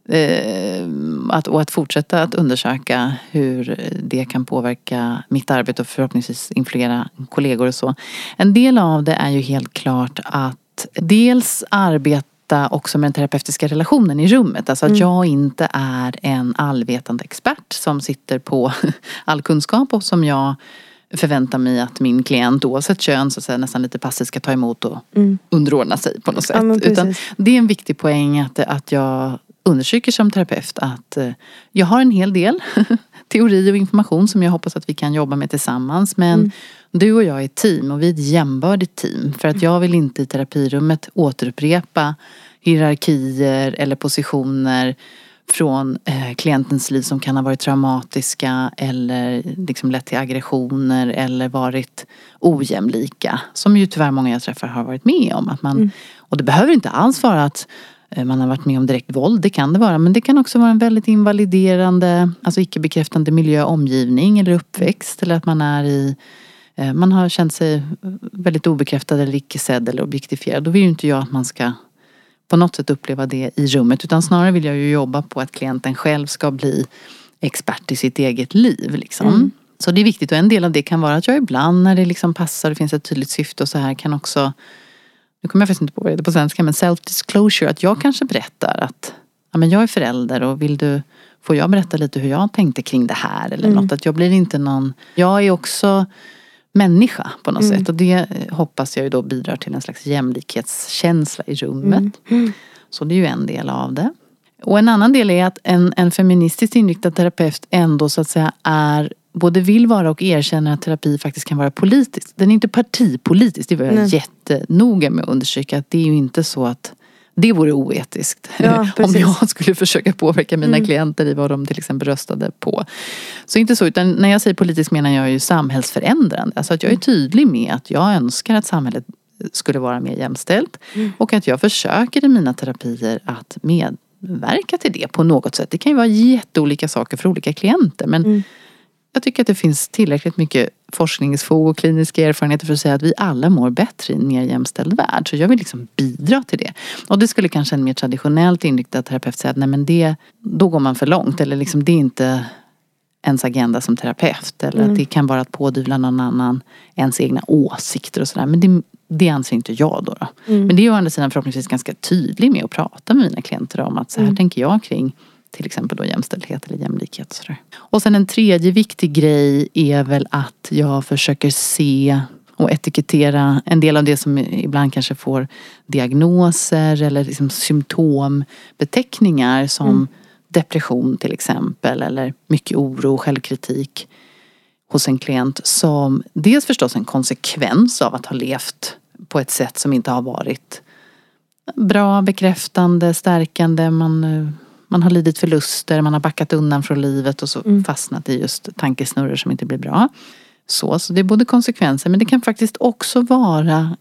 Speaker 1: mm. eh, att, och att fortsätta att undersöka hur det kan påverka mitt arbete och förhoppningsvis influera kollegor och så. En del av det är ju helt klart att dels arbeta också med den terapeutiska relationen i rummet. Alltså att mm. jag inte är en allvetande expert som sitter på all kunskap och som jag förväntar mig att min klient oavsett kön så att säga, nästan lite passivt ska ta emot och mm. underordna sig på något sätt. Ja, utan det är en viktig poäng att, att jag undersöker som terapeut att jag har en hel del teori och information som jag hoppas att vi kan jobba med tillsammans. Men mm. du och jag är ett team och vi är ett jämbördigt team. För att jag vill inte i terapirummet återupprepa hierarkier eller positioner från eh, klientens liv som kan ha varit traumatiska eller liksom lett till aggressioner eller varit ojämlika. Som ju tyvärr många jag träffar har varit med om. Att man, mm. Och det behöver inte alls vara att man har varit med om direkt våld, det kan det vara. Men det kan också vara en väldigt invaliderande, alltså icke-bekräftande miljö, omgivning eller uppväxt. Eller att man är i, man har känt sig väldigt obekräftad eller icke-sedd eller objektifierad. Då vill ju inte jag att man ska på något sätt uppleva det i rummet. Utan snarare vill jag ju jobba på att klienten själv ska bli expert i sitt eget liv. Liksom. Mm. Så det är viktigt och en del av det kan vara att jag ibland när det liksom passar, det finns ett tydligt syfte och så här kan också, nu kommer jag faktiskt inte på vad det är på svenska, men self-disclosure, att jag kanske berättar att ja, men jag är förälder och vill du, får jag berätta lite hur jag tänkte kring det här eller mm. något, att jag blir inte någon, jag är också människa på något mm. sätt och det hoppas jag ju då bidrar till en slags jämlikhetskänsla i rummet. Mm. Mm. Så det är ju en del av det. Och en annan del är att en, en feministiskt inriktad terapeut ändå så att säga är både vill vara och erkänner att terapi faktiskt kan vara politiskt. Den är inte partipolitisk. Det var jag Nej. jättenoga med att undersöka att det är ju inte så att det vore oetiskt. Ja, om jag skulle försöka påverka mina mm. klienter i vad de till exempel röstade på. Så inte så, utan när jag säger politisk menar jag ju samhällsförändrande. Alltså att jag är tydlig med att jag önskar att samhället skulle vara mer jämställt. Mm. Och att jag försöker i mina terapier att medverka till det på något sätt. Det kan ju vara jätteolika saker för olika klienter. Men mm. jag tycker att det finns tillräckligt mycket forskningsfog och kliniska erfarenheter för att säga att vi alla mår bättre i en mer jämställd värld. Så jag vill liksom bidra till det. Och det skulle kanske en mer traditionellt inriktad terapeut säga att nej men det, då går man för långt. Eller liksom det är inte ens agenda som terapeut. Eller mm. att det kan vara att pådyvla någon annan ens egna åsikter och sådär. Men det, det anser inte jag då. då. Mm. Men det är ju å andra sidan förhoppningsvis ganska tydlig med att prata med mina klienter om att så här mm. tänker jag kring till exempel då jämställdhet eller jämlikhet. Och, sådär. Och sen en tredje viktig grej är väl att jag försöker se och etikettera en del av det som ibland kanske får diagnoser eller liksom symptombeteckningar som mm. depression till exempel, eller mycket oro och självkritik hos en klient, som dels förstås en konsekvens av att ha levt på ett sätt som inte har varit bra, bekräftande, stärkande. Man, man har lidit förluster, man har backat undan från livet och så mm. fastnat i just tankesnurror som inte blir bra. Så, så det är både konsekvenser, men det kan faktiskt också vara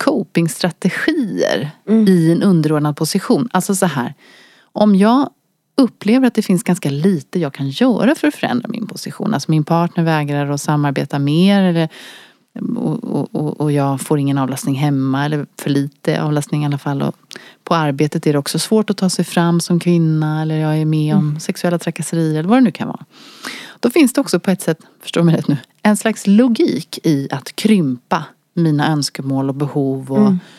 Speaker 1: copingstrategier mm. i en underordnad position. Alltså så här, om jag upplever att det finns ganska lite jag kan göra för att förändra min position. Alltså min partner vägrar att samarbeta mer, eller, och, och, och jag får ingen avlastning hemma, eller för lite avlastning i alla fall. Och på arbetet är det också svårt att ta sig fram som kvinna, eller jag är med om mm. sexuella trakasserier eller vad det nu kan vara. Då finns det också på ett sätt, förstår mig rätt nu, en slags logik i att krympa mina önskemål och behov och mm.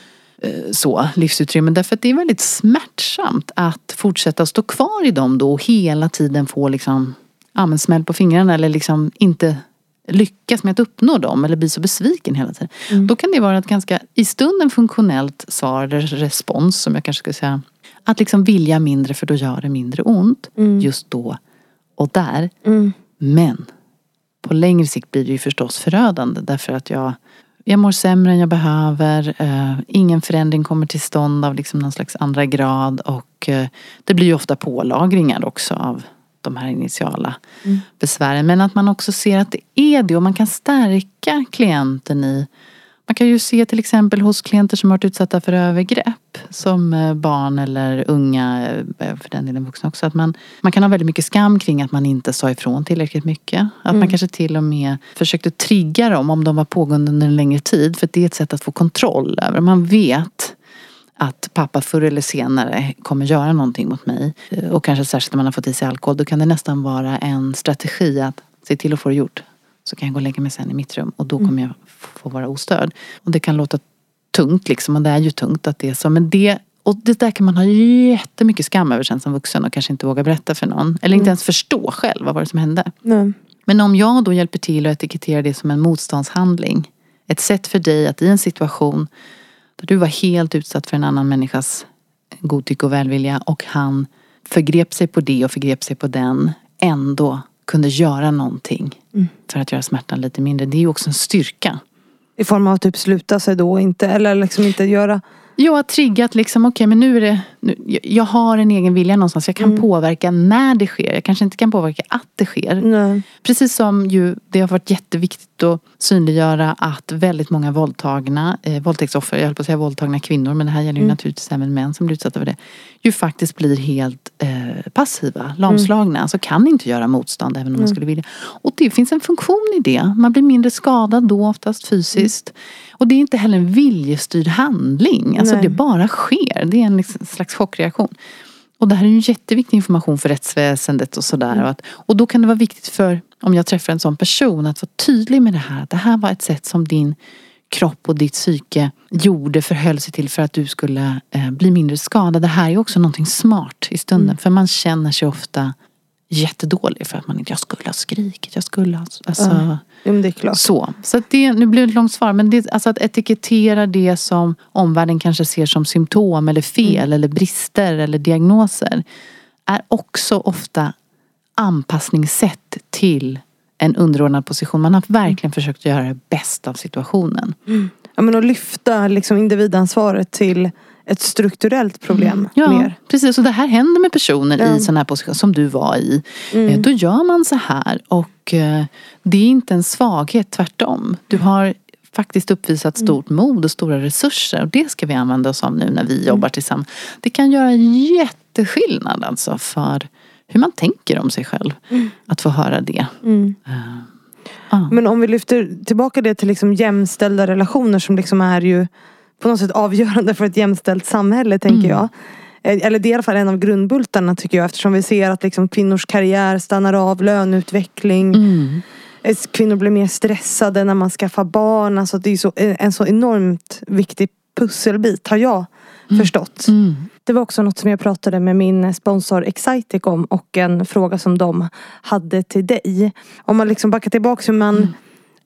Speaker 1: så, livsutrymmen. Därför att det är väldigt smärtsamt att fortsätta stå kvar i dem då och hela tiden få liksom, ja, men smäll på fingrarna, eller liksom inte lyckas med att uppnå dem, eller bli så besviken hela tiden. Mm. Då kan det vara ett ganska, i stunden funktionellt svar eller respons, som jag kanske skulle säga, att liksom vilja mindre, för då gör det mindre ont mm. just då och där. Mm. Men på längre sikt blir det ju förstås förödande, därför att jag Jag mår sämre än jag behöver. Uh, ingen förändring kommer till stånd av liksom någon slags andra grad. Och uh, det blir ju ofta pålagringar också av de här initiala mm. besvären. Men att man också ser att det är det. Och man kan stärka klienten i. Man kan ju se till exempel hos klienter som har varit utsatta för övergrepp. Som uh, barn eller unga, uh, för den delen vuxna också. Att man, man kan ha väldigt mycket skam kring att man inte sa ifrån tillräckligt mycket. Att mm. man kanske till och med försökte trigga dem om de var pågående under en längre tid. För det är ett sätt att få kontroll över. Man vet att pappa förr eller senare kommer göra någonting mot mig. Och kanske särskilt när man har fått i sig alkohol. Då kan det nästan vara en strategi att se till att få det gjort. Så kan jag gå och lägga mig sen i mitt rum. Och då kommer jag få vara ostörd. Och det kan låta tungt liksom. Och det är ju tungt att det är så. Men det, och det där kan man ha jättemycket skam över sen som vuxen. Och kanske inte våga berätta för någon. Eller inte ens förstå själv vad var det som hände. Mm. Men om jag då hjälper till att etikettera det som en motståndshandling. Ett sätt för dig att i en situation där du var helt utsatt för en annan människas godtycke och välvilja. Och han förgrep sig på det och förgrep sig på den. Ändå kunde göra någonting mm. för att göra smärtan lite mindre. Det är ju också en styrka.
Speaker 2: I form av att typ sluta sig då inte, eller liksom inte göra...
Speaker 1: Jag har triggat liksom, okej okay, men nu är det, nu, jag har en egen vilja någonstans. Jag kan mm. påverka när det sker. Jag kanske inte kan påverka att det sker. Nej. Precis som ju, det har varit jätteviktigt att synliggöra att väldigt många våldtagna, eh, våldtäktsoffer, jag höll på att säga våldtagna kvinnor, men det här gäller ju mm. naturligtvis även män som blir utsatta för det, ju faktiskt blir helt eh, passiva, lamslagna. Mm. Alltså kan inte göra motstånd även om mm. man skulle vilja. Och det finns en funktion i det. Man blir mindre skadad då, oftast fysiskt. Mm. Och det är inte heller en viljestyrd handling. Alltså Nej. Det bara sker. Det är en slags chockreaktion. Och det här är ju jätteviktig information för rättsväsendet och sådär. Mm. Och, att, och då kan det vara viktigt för, om jag träffar en sån person, att vara tydlig med det här. Att det här var ett sätt som din kropp och ditt psyke gjorde, förhöll sig till för att du skulle eh, bli mindre skadad. Det här är också någonting smart i stunden. Mm. För man känner sig ofta jättedålig för att man inte, jag skulle ha skrikit, jag skulle ha, alltså,
Speaker 2: ja, men det är klart.
Speaker 1: Så. Så att det, nu blir det ett långt svar, men det, alltså att etikettera det som omvärlden kanske ser som symptom eller fel mm. eller brister eller diagnoser är också ofta anpassningssätt till en underordnad position. Man har verkligen mm. försökt göra det bästa av situationen.
Speaker 2: Mm. Ja, men att lyfta liksom individansvaret till ett strukturellt problem mm.
Speaker 1: ja,
Speaker 2: mer.
Speaker 1: Precis. Och det här händer med personer ja. I sån här position som du var i. Mm. Då gör man så här. Och det är inte en svaghet, tvärtom. Du har faktiskt uppvisat stort mm. mod och stora resurser. Och det ska vi använda oss av nu när vi mm. jobbar tillsammans. Det kan göra jätteskillnad alltså för hur man tänker om sig själv. Mm. Att få höra det. Mm. Uh, ah.
Speaker 2: Men om vi lyfter tillbaka det till liksom jämställda relationer som liksom är ju på något sätt avgörande för ett jämställt samhälle, tänker mm. jag. Eller det är i alla fall en av grundbultarna, tycker jag. Eftersom vi ser att liksom kvinnors karriär stannar av, löneutveckling. Mm. Kvinnor blir mer stressade när man skaffar barn. Alltså det är så, en så enormt viktig pusselbit, har jag mm. förstått. Mm. Det var också något som jag pratade med min sponsor Excitec om. Och en fråga som de hade till dig. Om man liksom backar tillbaka hur man... Mm.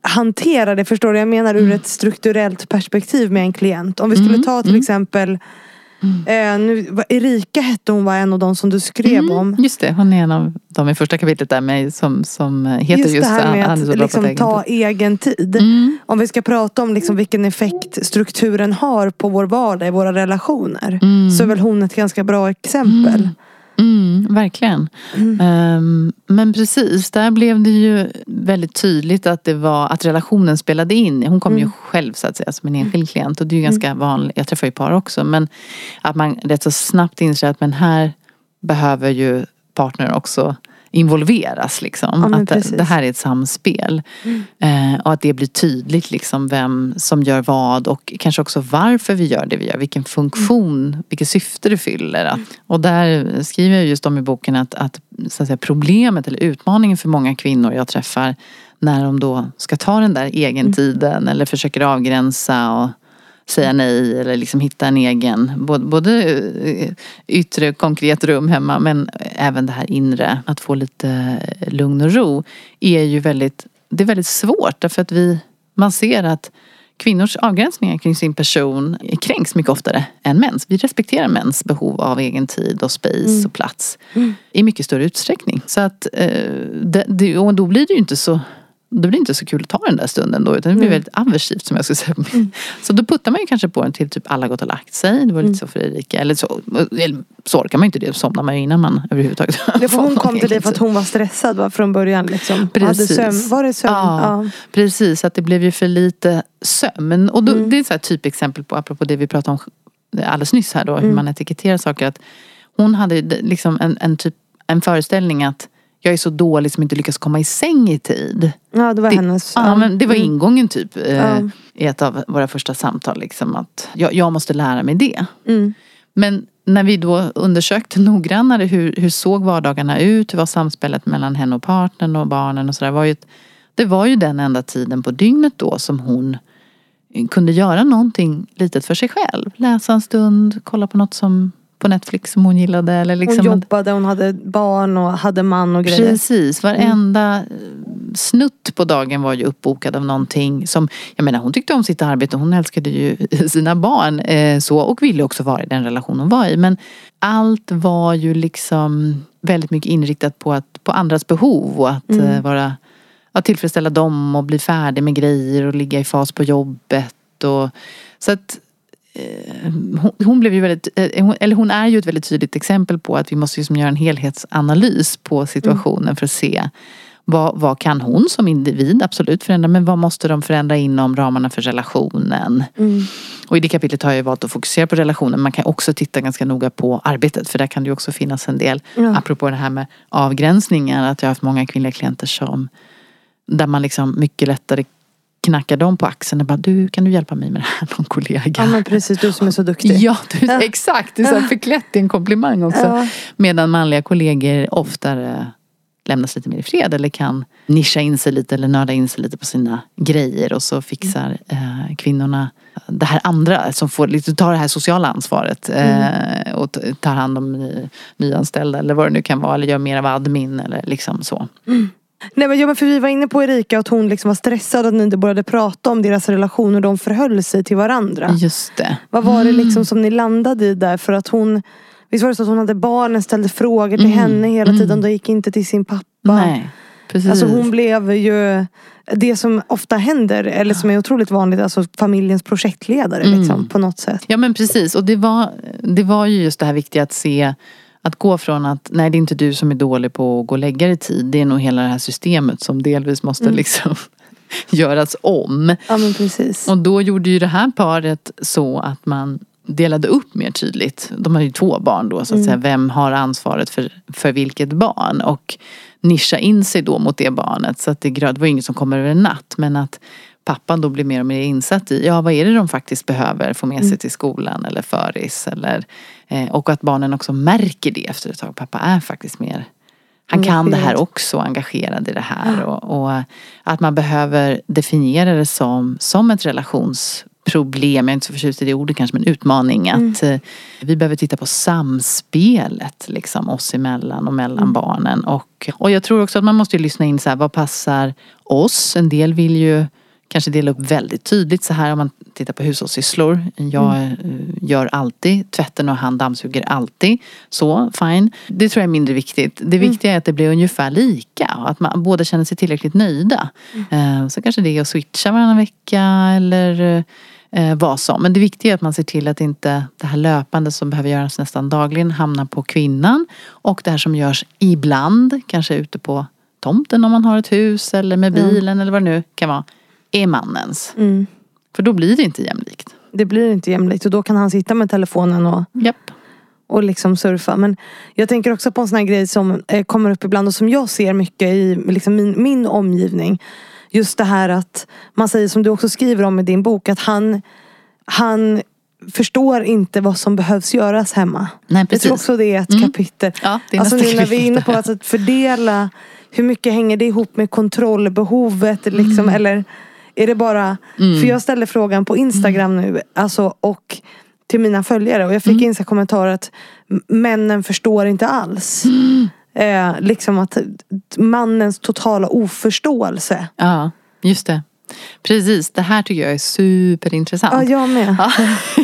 Speaker 2: hantera det, förstår du? Jag menar ur ett strukturellt perspektiv med en klient. Om vi skulle
Speaker 1: Mm.
Speaker 2: ta till
Speaker 1: Mm. exempel
Speaker 2: Eh, nu, Erika hette hon, var en av de som du skrev
Speaker 1: mm,
Speaker 2: om.
Speaker 1: Just det, hon är en av de i första kapitlet där med, som, som heter just,
Speaker 2: just det här med
Speaker 1: an,
Speaker 2: att liksom, egen ta tid. egen tid. Mm. Om vi ska prata om liksom, vilken effekt strukturen har på vår vardag i våra relationer. Mm. Så är väl hon ett ganska bra exempel.
Speaker 1: Mm. Mm, verkligen. Mm. Um, men precis, där blev det ju väldigt tydligt att det var att relationen spelade in. Hon kom mm. ju själv så att säga som en enskild klient, och det är ju ganska mm. vanligt. Jag träffar ju par också, men att man rätt så snabbt inser att men här behöver ju partnern också involveras liksom.
Speaker 2: Ja,
Speaker 1: att det, det här är ett samspel. Mm. Eh, och att det blir tydligt liksom vem som gör vad, och kanske också varför vi gör det vi gör. Vilken funktion, mm. vilket syfte det fyller. Att, och där skriver jag just om i boken att, att, så att säga, problemet eller utmaningen för många kvinnor jag träffar när de då ska ta den där egentiden mm. eller försöker avgränsa och säga nej eller liksom hitta en egen både, både yttre konkret rum hemma, men även det här inre, att få lite lugn och ro, är ju väldigt, det är väldigt svårt därför att vi, man ser att kvinnors avgränsningar kring sin person kränks mycket oftare än mäns. Vi respekterar mäns behov av egen tid och space mm. och plats mm. i mycket större utsträckning. Så att det, det, och då blir det ju inte så det blir inte så kul att ta den där stunden då, utan det blir mm. väldigt aversivt som jag skulle säga. Mm. Så då puttar man ju kanske på den till typ alla gått och lagt sig. Det var lite mm. så för Erika. Eller så, eller så orkar man ju inte det, somnar man ju innan man överhuvudtaget.
Speaker 2: Det för hon kom till dig för att hon var stressad va, från början liksom.
Speaker 1: Precis.
Speaker 2: Hade sömn. Var det sömn?
Speaker 1: Ja, ja, precis. Att det blev ju för lite sömn. Och då, mm. det är ett så här typexempel på, apropå det vi pratade om alldeles nyss här då, hur mm. man etiketterar saker. Att hon hade liksom en, en, typ, en föreställning att jag är så dålig som inte lyckas komma i säng i tid.
Speaker 2: Ja, det var
Speaker 1: det,
Speaker 2: hennes.
Speaker 1: Ja, men det var ingången typ eh,
Speaker 2: ja.
Speaker 1: i ett av våra första samtal. Liksom, att jag, jag måste lära mig det.
Speaker 2: Mm.
Speaker 1: Men när vi då undersökte noggrannare hur, hur såg vardagarna ut, hur var samspelet mellan henne och partnern och barnen och sådär. Var ju, det var ju den enda tiden på dygnet då som hon kunde göra någonting litet för sig själv. Läsa en stund, kolla på något som... på Netflix som hon gillade. Eller liksom
Speaker 2: hon jobbade, hon hade barn och hade man och grejer.
Speaker 1: Precis, varenda mm. snutt på dagen var ju uppbokad av någonting som, jag menar hon tyckte om sitt arbete, hon älskade ju sina barn eh, så, och ville också vara i den relation hon var i. Men allt var ju liksom väldigt mycket inriktat på, att, på andras behov och att mm. eh, vara, att tillfredsställa dem och bli färdig med grejer och ligga i fas på jobbet. Och, så att Hon, hon blev ju väldigt, eller hon är ju ett väldigt tydligt exempel på att vi måste liksom göra en helhetsanalys på situationen mm. för att se vad, vad kan hon som individ absolut förändra, men vad måste de förändra inom ramarna för relationen. Mm. Och i det kapitlet har jag valt att fokusera på relationen. Man kan också titta ganska noga på arbetet, för där kan det ju också finnas en del, ja. apropå det här med avgränsningar, att jag har haft många kvinnliga klienter som där man liksom mycket lättare knackar dem på axeln och bara, du, kan du hjälpa mig med det här, någon kollega?
Speaker 2: Ja, men precis, du som är så duktig.
Speaker 1: Ja, du, ja. exakt. Det är så här förklätt i en komplimang också. Ja. Medan manliga kollegor oftare lämnas lite mer i fred eller kan nischa in sig lite eller nörda in sig lite på sina grejer, och så fixar eh, kvinnorna det här andra som får lite, tar det här sociala ansvaret eh, mm. och tar hand om ny, nyanställda eller vad det nu kan vara, eller gör mer av admin eller liksom så.
Speaker 2: Mm. Nej, men, ja, men för vi var inne på Erika att hon liksom var stressad att ni inte började prata om deras relation och de förhöll sig till varandra.
Speaker 1: Just det.
Speaker 2: Vad var det liksom som ni landade i där? För att hon, visst var det så att hon hade barnen, ställde frågor till mm. henne hela tiden, mm. de gick inte till sin pappa.
Speaker 1: Nej, precis.
Speaker 2: Alltså hon blev ju det som ofta händer, eller som är otroligt vanligt, alltså familjens projektledare mm. liksom, på något sätt.
Speaker 1: Ja, men precis, och det var, det var ju just det här viktiga att se. Att gå från att, nej, det är inte du som är dålig på att gå och lägga dig tid. Det är nog hela det här systemet som delvis måste mm. liksom göras om.
Speaker 2: Ja, men precis.
Speaker 1: Och då gjorde ju det här paret så att man delade upp mer tydligt. De har ju två barn då, så att mm. säga. Vem har ansvaret för, för vilket barn? Och nischa in sig då mot det barnet. Så att det, det var inget som kommer över en natt. Men att pappan då blir mer och mer insatt i, ja, vad är det de faktiskt behöver få med sig mm. till skolan eller föris eller, eh, och att barnen också märker det efter ett tag. Pappa är faktiskt mer, han engagerad. Kan det här också, engagerad i det här. Ja. Och, och att man behöver definiera det som, som ett relations problem, jag är inte så förtjust i det ordet kanske, men utmaning att mm. vi behöver titta på samspelet liksom oss emellan och mellan mm. barnen och, och jag tror också att man måste ju lyssna in så här, vad passar oss? En del vill ju kanske dela upp väldigt tydligt så här om man tittar på hushållssysslor. Jag mm. gör alltid tvätten och han dammsuger alltid. Så, fine. Det tror jag är mindre viktigt. Det viktiga mm. är att det blir ungefär lika. Och att man båda känner sig tillräckligt nöjda. Mm. Så kanske det är att switcha varannan vecka eller eh, vad som. Men det viktiga är att man ser till att inte det här löpande som behöver göras nästan dagligen hamnar på kvinnan. Och det här som görs ibland, kanske ute på tomten om man har ett hus eller med bilen mm. eller vad det nu kan vara, är mannens. Mm. För då blir det inte jämlikt.
Speaker 2: Det blir inte jämlikt och då kan han sitta med telefonen och,
Speaker 1: yep.
Speaker 2: och liksom surfa. Men jag tänker också på en sån här grej som eh, kommer upp ibland och som jag ser mycket i liksom min, min omgivning. Just det här att man säger, som du också skriver om i din bok, att han, han förstår inte vad som behövs göras hemma.
Speaker 1: Nej, precis.
Speaker 2: Jag tror också det är ett mm. kapitel.
Speaker 1: Ja, det är
Speaker 2: alltså nu när vi är inne på
Speaker 1: kapitel.
Speaker 2: att fördela, hur mycket hänger det ihop med kontrollbehovet liksom, mm. eller är det bara, mm. för jag ställer frågan på Instagram mm. nu, alltså, och till mina följare, och jag fick mm. in så kommentarer att männen förstår inte alls. Mm. Eh, liksom att mannens totala oförståelse.
Speaker 1: Ja, just det. Precis, det här tycker jag är superintressant.
Speaker 2: Ja, jag med. Ja.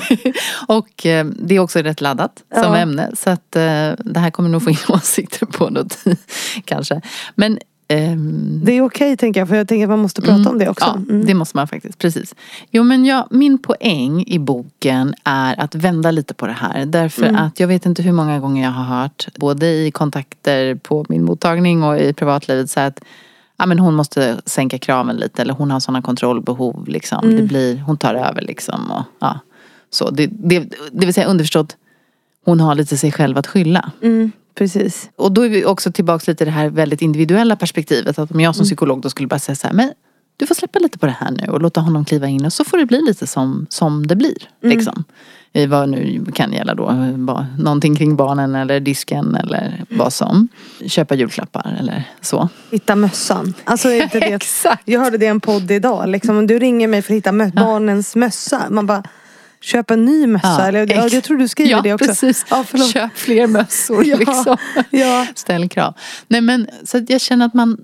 Speaker 1: Och eh, det är också rätt laddat som ja. ämne. Så att eh, det här kommer nog få in åsikter på något kanske. Men ehm,
Speaker 2: det är okej tänker jag, för jag tänker att man måste prata mm, om det också.
Speaker 1: Ja, mm. det måste man faktiskt, precis. Jo men jag, min poäng i boken är att vända lite på det här. Därför mm. att jag vet inte hur många gånger jag har hört, både i kontakter på min mottagning och i privatlivet, så att ja, men hon måste sänka kraven lite, eller hon har sådana kontrollbehov liksom. Mm. Det blir, hon tar över liksom och, ja, så det, det, det vill säga underförstått, hon har lite sig själv att skylla.
Speaker 2: Mm, precis.
Speaker 1: Och då är vi också tillbaka lite i det här väldigt individuella perspektivet, att om jag som psykolog då skulle bara säga så här, men du får släppa lite på det här nu och låta honom kliva in och så får det bli lite som, som det blir mm. liksom. I vad nu kan gälla då, någonting kring barnen eller disken eller vad som. Köpa julklappar eller så.
Speaker 2: Hitta mössan. Alltså inte det. Exakt. Jag hörde det i en podd idag. Liksom, om du ringer mig för att hitta mö- ja. barnens mössa. Man bara, köp en ny mössa. Ja, eller, ja, jag tror du skriver
Speaker 1: ja,
Speaker 2: det också.
Speaker 1: Precis. Ja, precis. Köp fler mössor ja, liksom. Ja. Ställ krav. Nej men, så att jag känner att man...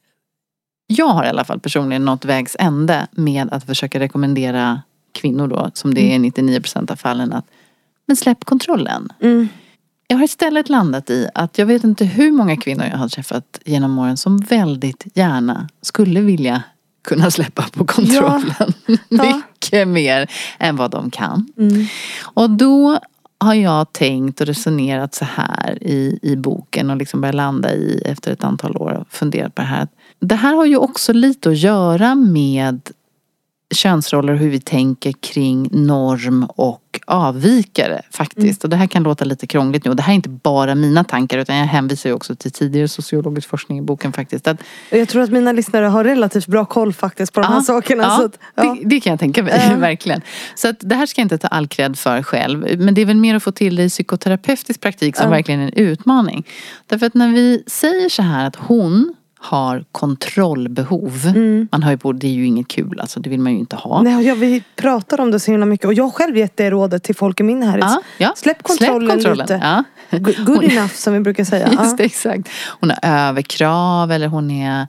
Speaker 1: Jag har i alla fall personligen nått vägs ände med att försöka rekommendera kvinnor då, som det är i nittionio procent av fallen, att men släpp kontrollen. Mm. Jag har istället landat i att jag vet inte hur många kvinnor jag har träffat genom åren som väldigt gärna skulle vilja kunna släppa på kontrollen. Ja. Ja. Mycket mer än vad de kan. Mm. Och då har jag tänkt och resonerat så här i, i boken och liksom börjat landa i efter ett antal år och funderat på det här. Det här har ju också lite att göra med könsroller och hur vi tänker kring norm och avvikare faktiskt. Mm. Och det här kan låta lite krångligt nu. Och det här är inte bara mina tankar, utan jag hänvisar ju också till tidigare sociologisk forskning i boken faktiskt. Att,
Speaker 2: jag tror att mina lyssnare har relativt bra koll faktiskt på de här ja, sakerna.
Speaker 1: Ja,
Speaker 2: så att, ja.
Speaker 1: det, det kan jag tänka mig, äh. verkligen. Så att det här ska jag inte ta all cred för själv. Men det är väl mer att få till det i psykoterapeutisk praktik som äh. verkligen är en utmaning. Därför att när vi säger så här att hon har kontrollbehov. Mm. Man hör ju på, det är ju inget kul, alltså det vill man ju inte ha.
Speaker 2: Nej, ja, vi pratar om det så himla mycket. Och jag har själv gett det rådet till folk i min här.
Speaker 1: Ja, ja.
Speaker 2: Släpp kontrollen, Släpp kontrollen lite. Ja. Good hon, enough som vi brukar säga.
Speaker 1: Just det, exakt. Hon har överkrav eller hon är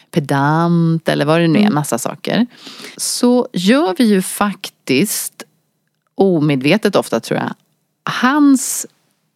Speaker 1: pedant eller vad det nu är, mm. massa saker. Så gör vi ju faktiskt omedvetet ofta, tror jag, hans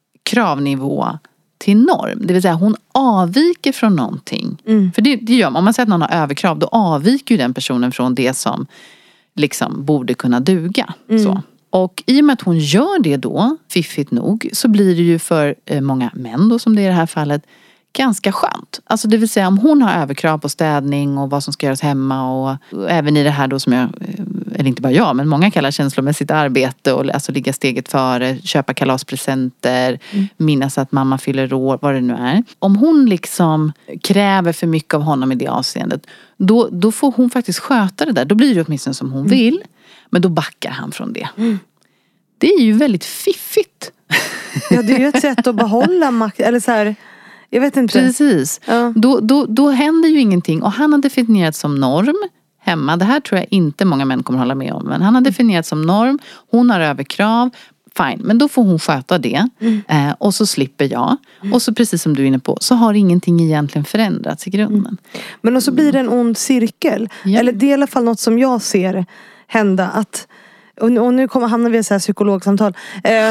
Speaker 1: kravnivå till norm. Det vill säga hon avviker från någonting. Mm. För det, det gör man. Om man säger att någon har överkrav, då avviker ju den personen från det som liksom borde kunna duga. Mm. Så. Och i och med att hon gör det då, fiffigt nog, så blir det ju för eh, många män då, som det är i det här fallet, ganska skönt. Alltså det vill säga om hon har överkrav på städning och vad som ska göras hemma och, och även i det här då som jag, eller inte bara jag, men många kallar känslomässigt arbete och alltså ligga steget före, köpa kalaspresenter, mm. minnas att mamma fyller år, vad det nu är. Om hon liksom kräver för mycket av honom i det avseendet, då, då får hon faktiskt sköta det där. Då blir det åtminstone som hon mm. vill, men då backar han från det. Mm. Det är ju väldigt fiffigt.
Speaker 2: Ja, det är ju ett sätt att behålla makt, eller så här. Jag vet inte.
Speaker 1: Precis. Ja. Då, då, då händer ju ingenting. Och han har definierat som norm hemma. Det här tror jag inte många män kommer hålla med om. Men han har definierat som norm. Hon har överkrav. Fine, men då får hon sköta det. Mm. Eh, och så slipper jag. Mm. Och så precis som du är inne på, så har ingenting egentligen förändrats i grunden. Mm.
Speaker 2: Men och så blir det en ond cirkel. Ja. Eller det är i alla fall något som jag ser hända. Att, och, och nu kommer hamna vi i så här psykologsamtal. Eh,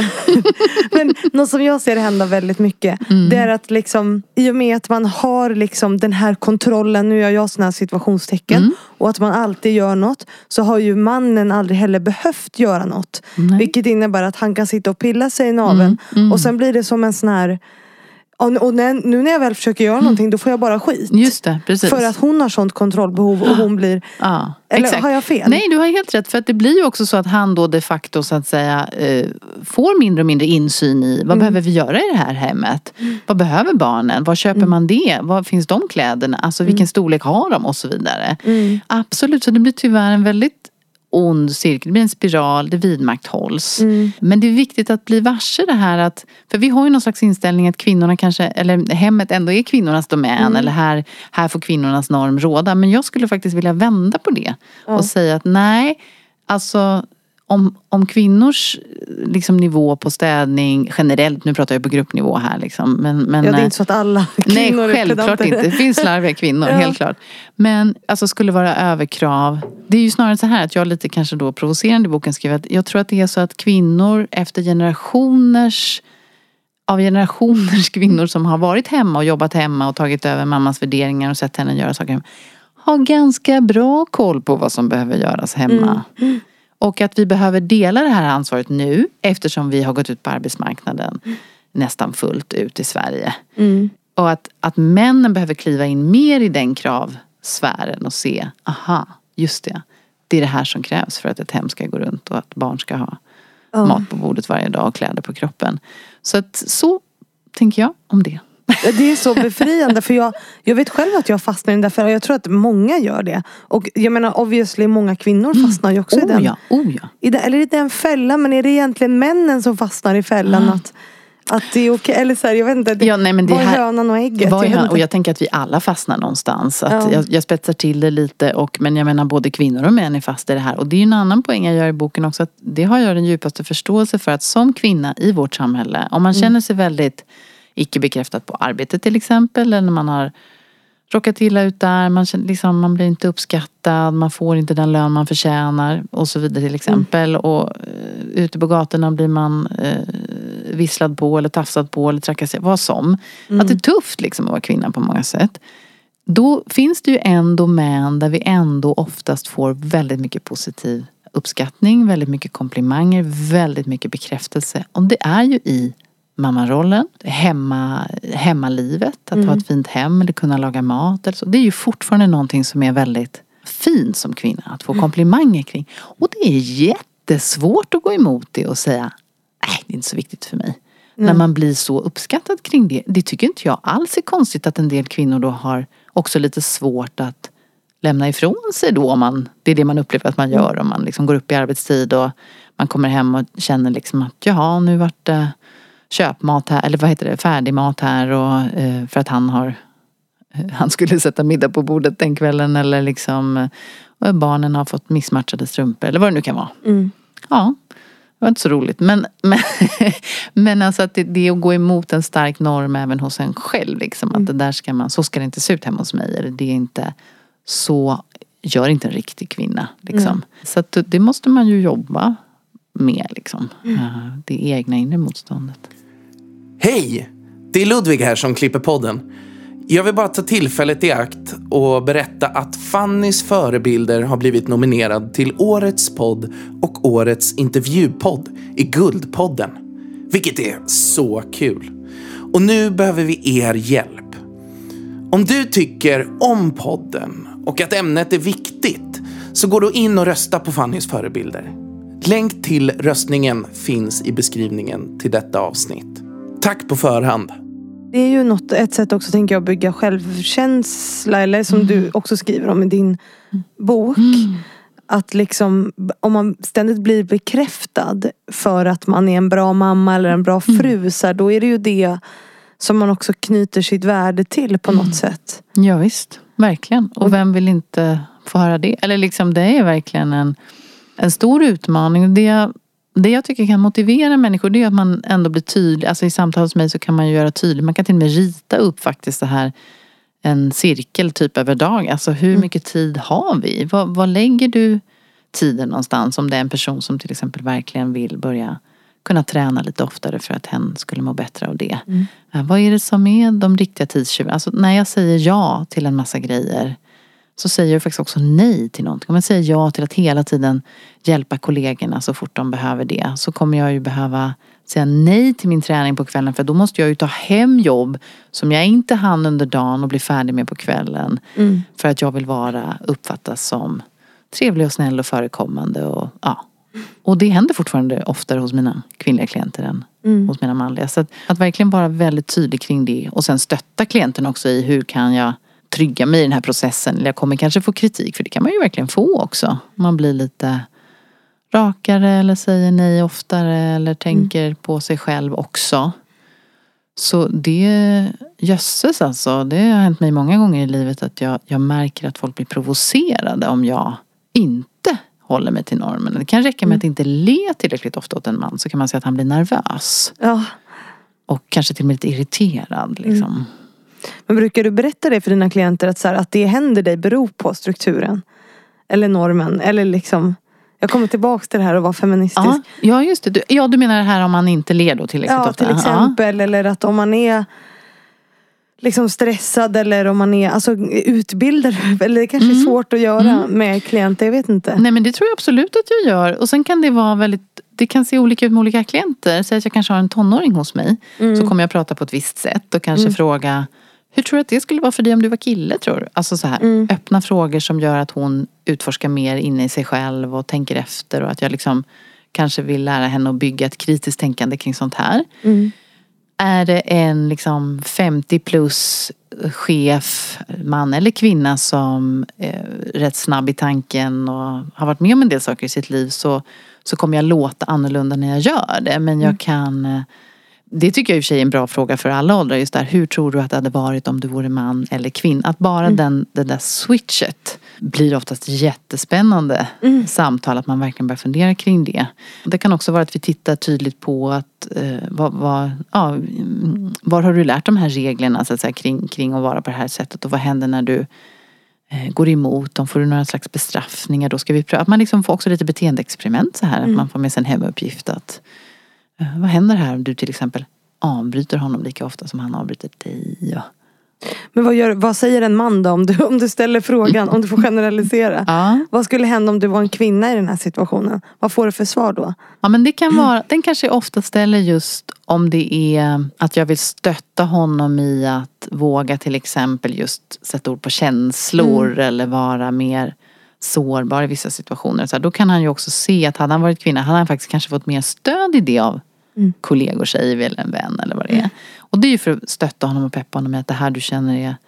Speaker 2: men något som jag ser hända väldigt mycket. Mm. Det är att liksom, i och med att man har liksom den här kontrollen. Nu gör jag såna här situationstecken. Mm. Och att man alltid gör något. Så har ju mannen aldrig heller behövt göra något. Nej. Vilket innebär att han kan sitta och pilla sig i naveln. Mm. Mm. Och sen blir det som en sån här... Och när, nu när jag väl försöker göra någonting, då får jag bara skit.
Speaker 1: Just det, precis.
Speaker 2: För att hon har sånt kontrollbehov och hon blir...
Speaker 1: Ja,
Speaker 2: eller
Speaker 1: exakt.
Speaker 2: Har jag fel?
Speaker 1: Nej, du har helt rätt. För att det blir ju också så att han då de facto så att säga eh, får mindre och mindre insyn i vad mm. behöver vi göra i det här hemmet? Mm. Vad behöver barnen? Var köper mm. man det? Var finns de kläderna? Alltså vilken mm. storlek har de? Och så vidare. Mm. Absolut, så det blir tyvärr en väldigt ond cirkel, det blir en spiral, det vidmakthålls. Mm. Men det är viktigt att bli varse det här att, för vi har ju någon slags inställning att kvinnorna kanske, eller hemmet ändå är kvinnornas domän, mm. eller här, här får kvinnornas norm råda. Men jag skulle faktiskt vilja vända på det och ja. säga att nej, alltså om, om kvinnors liksom, nivå på städning generellt, nu pratar jag på gruppnivå här liksom, men, men,
Speaker 2: ja, det är inte så att alla kvinnor
Speaker 1: nej, självklart inte, det finns slarviga kvinnor, ja. helt klart, men alltså skulle vara överkrav, det är ju snarare så här att jag lite kanske då provocerande i boken skriver att jag tror att det är så att kvinnor efter generationers av generationers kvinnor som har varit hemma och jobbat hemma och tagit över mammas värderingar och sett henne göra saker har ganska bra koll på vad som behöver göras hemma. Mm. Och att vi behöver dela det här ansvaret nu eftersom vi har gått ut på arbetsmarknaden mm. nästan fullt ut i Sverige. Mm. Och att, att männen behöver kliva in mer i den kravsfären och se, aha, just det. Det är det här som krävs för att ett hem ska gå runt och att barn ska ha oh. mat på bordet varje dag och kläder på kroppen. Så att så tänker jag om det.
Speaker 2: Det är så befriande för jag, jag vet själv att jag fastnar i den där fällan. Jag tror att många gör det. Och jag menar obviously många kvinnor fastnar ju också
Speaker 1: mm.
Speaker 2: i den.
Speaker 1: Oh ja, oh ja.
Speaker 2: I den, eller i den fällan, men är det egentligen männen som fastnar i fällan mm. att, att det är okej, eller så här, jag vet inte, det,
Speaker 1: ja, nej, men det
Speaker 2: vad är
Speaker 1: här,
Speaker 2: hönan och ägget?
Speaker 1: Jag
Speaker 2: jag
Speaker 1: och jag tänker att vi alla fastnar någonstans. Att
Speaker 2: ja.
Speaker 1: jag, jag spetsar till det lite, och, men jag menar både kvinnor och män är fast i det här. Och det är ju en annan poäng jag gör i boken också, att det har jag den djupaste förståelse för att som kvinna i vårt samhälle, om man mm. känner sig väldigt icke bekräftat på arbetet till exempel, eller när man har råkat illa ut där, man, känner, liksom, man blir inte uppskattad, man får inte den lön man förtjänar och så vidare till exempel. Mm. Och uh, ute på gatorna blir man uh, visslad på eller tafsad på eller trakasserad, vad som. Mm. Att det är tufft liksom att vara kvinna på många sätt. Då finns det ju en domän där vi ändå oftast får väldigt mycket positiv uppskattning, väldigt mycket komplimanger, väldigt mycket bekräftelse. Och det är ju i mammarollen, hemma, hemmalivet, att mm. ha ett fint hem eller kunna laga mat eller så. Det är ju fortfarande någonting som är väldigt fint som kvinna att få komplimanger kring. Och det är jättesvårt att gå emot det och säga nej, det är inte så viktigt för mig. Mm. När man blir så uppskattad kring det. Det tycker inte jag alls är konstigt att en del kvinnor då har också lite svårt att lämna ifrån sig då. Om man, det är det man upplever att man gör om man liksom går upp i arbetstid och man kommer hem och känner liksom att jaha, nu vart det köpmat här, eller vad heter det, färdig mat här och eh, för att han har han skulle sätta middag på bordet den kvällen, eller liksom och barnen har fått missmatchade strumpor eller vad det nu kan vara. Mm. Ja, det var inte så roligt, men men, men alltså att det, det är att gå emot en stark norm även hos en själv liksom, mm. att det där ska man, så ska det inte se ut hemma hos mig, eller det är inte så, gör inte en riktig kvinna liksom. Mm. Så att det måste man ju jobba med liksom, mm. det egna inre motståndet.
Speaker 3: Hej! Det är Ludvig här som klipper podden. Jag vill bara ta tillfället i akt och berätta att Fannys förebilder har blivit nominerad till Årets podd och Årets intervjupodd i Guldpodden. Vilket är så kul. Och nu behöver vi er hjälp. Om du tycker om podden och att ämnet är viktigt, så går du in och rösta på Fannys förebilder. Länk till röstningen finns i beskrivningen till detta avsnitt. Tack på förhand.
Speaker 2: Det är ju något, ett sätt också tänker jag, att bygga självkänsla, eller som mm. du också skriver om i din bok. Mm. Att liksom, om man ständigt blir bekräftad för att man är en bra mamma eller en bra fru, mm. så här, då är det ju det som man också knyter sitt värde till på något mm. sätt.
Speaker 1: Ja visst, verkligen. Och vem vill inte få få höra det. Eller liksom det är verkligen en, en stor utmaning. Det jag, det jag tycker kan motivera människor, det är att man ändå blir tydlig. Alltså i samtal hos mig så kan man ju göra tydligt. Man kan till och med rita upp faktiskt det här, en cirkel typ över dag. Alltså hur mycket tid har vi? Vad, vad lägger du tiden någonstans? Om det är en person som till exempel verkligen vill börja kunna träna lite oftare för att hen skulle må bättre av det. Mm. Vad är det som är de riktiga tidstjuvarna? Alltså när jag säger ja till en massa grejer så säger jag faktiskt också nej till någonting. Om jag säger ja till att hela tiden hjälpa kollegorna så fort de behöver det, så kommer jag ju behöva säga nej till min träning på kvällen, för då måste jag ju ta hem jobb som jag inte hann under dagen och bli färdig med på kvällen. Mm. För att jag vill vara uppfattas som trevlig och snäll och förekommande. Och, ja. och det händer fortfarande oftare hos mina kvinnliga klienter än mm. hos mina manliga. Så att, att verkligen vara väldigt tydlig kring det. Och sen stötta klienten också i hur kan jag trygga mig i den här processen. Eller jag kommer kanske få kritik, för det kan man ju verkligen få också. Man blir lite rakare eller säger nej oftare eller tänker mm. på sig själv också. Så det jösses alltså. Det har hänt mig många gånger i livet att jag, jag märker att folk blir provocerade om jag inte håller mig till normen. Det kan räcka med mm. att inte le tillräckligt ofta åt en man, så kan man säga att han blir nervös. Ja. Och kanske till och med lite irriterad liksom. Mm.
Speaker 2: Men brukar du berätta det för dina klienter att, så här, att det händer dig beror på strukturen? Eller normen? Eller liksom... Jag kommer tillbaka till det här och vara feministisk.
Speaker 1: Ja, ja just det. Du, ja, du menar det här om man inte ler då tillräckligt
Speaker 2: ja,
Speaker 1: ofta?
Speaker 2: Ja, till exempel. Ja. Eller att om man är liksom stressad eller om man är alltså, utbildad. Eller det kanske är mm. svårt att göra mm. med klienter, jag vet inte.
Speaker 1: Nej, men det tror jag absolut att jag gör. Och sen kan det vara väldigt... Det kan se olika ut med olika klienter. Säg att jag kanske har en tonåring hos mig. Mm. Så kommer jag prata på ett visst sätt och kanske mm. fråga... Hur tror du att det skulle vara för dig om du var kille, tror du? Alltså så här, mm. öppna frågor som gör att hon utforskar mer inne i sig själv och tänker efter. Och att jag liksom kanske vill lära henne att bygga ett kritiskt tänkande kring sånt här. Mm. Är det en liksom femtio plus chef, man eller kvinna som är rätt snabb i tanken och har varit med om en del saker i sitt liv, så, så kommer jag låta annorlunda när jag gör det. Men jag kan... Det tycker jag i och för sig är en bra fråga för alla åldrar. Just där, hur tror du att det hade varit om du vore man eller kvinna? Att bara mm. den, det där switchet blir oftast jättespännande mm. samtal. Att man verkligen börjar fundera kring det. Det kan också vara att vi tittar tydligt på att eh, vad, vad, ja, var har du lärt de här reglerna så att säga, kring, kring att vara på det här sättet? Och vad händer när du eh, går emot dem? Får du några slags bestraffningar? Då ska vi pröva. Att man liksom får också lite beteendeexperiment så här. Mm. Att man får med sig en hemuppgift att vad händer här om du till exempel avbryter honom lika ofta som han avbryter dig? Ja.
Speaker 2: Men vad, gör, vad säger en man då om du, om du ställer frågan, om du får generalisera? Ja. Vad skulle hända om du var en kvinna i den här situationen? Vad får du för svar då?
Speaker 1: Ja, men det kan vara, den kanske ofta ställer just om det är att jag vill stötta honom i att våga till exempel just sätta ord på känslor mm. eller vara mer sårbar i vissa situationer. Så här, då kan han ju också se att hade han varit kvinna hade han faktiskt kanske fått mer stöd i det av mm. kollegor, säger vi, eller en vän eller vad det är. Mm. Och det är ju för att stötta honom och peppa honom med att det här du känner är,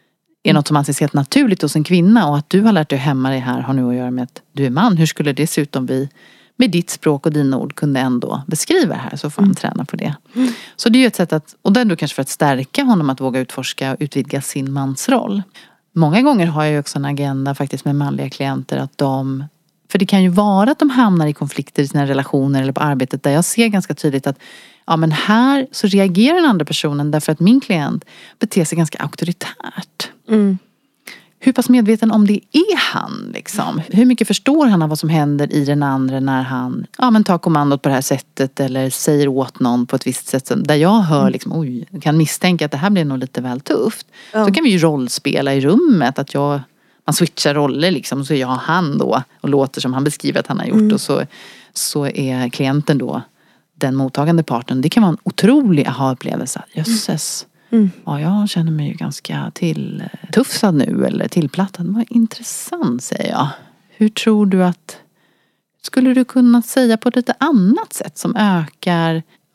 Speaker 1: är något som anses helt naturligt hos en kvinna, och att du har lärt dig hämma dig här har nu att göra med att du är man. Hur skulle det se ut om vi med ditt språk och dina ord kunde ändå beskriva det här, så får han mm. träna på det. Mm. Så det är ju ett sätt att, och det är då kanske för att stärka honom att våga utforska och utvidga sin mansroll. Många gånger har jag ju också en agenda faktiskt med manliga klienter att de, för det kan ju vara att de hamnar i konflikter i sina relationer eller på arbetet där jag ser ganska tydligt att ja, men här så reagerar den andra personen därför att min klient beter sig ganska auktoritärt. Mm. Hur pass medveten om det är han liksom? Hur mycket förstår han av vad som händer i den andra när han ja, men tar kommandot på det här sättet eller säger åt någon på ett visst sätt där jag hör liksom, oj, kan misstänka att det här blir nog lite väl tufft. Ja. Så kan vi ju rollspela i rummet, att jag, man switchar roller liksom, så är jag han då och låter som han beskriver att han har gjort mm. och så, så är klienten då den mottagande parten. Det kan vara en otrolig aha-upplevelse. Jösses. Mm. Ja, jag känner mig ju ganska till tuffsad nu eller tillplattad. Vad intressant, säger jag. Hur tror du att skulle du kunna säga på ett lite annat sätt som ökar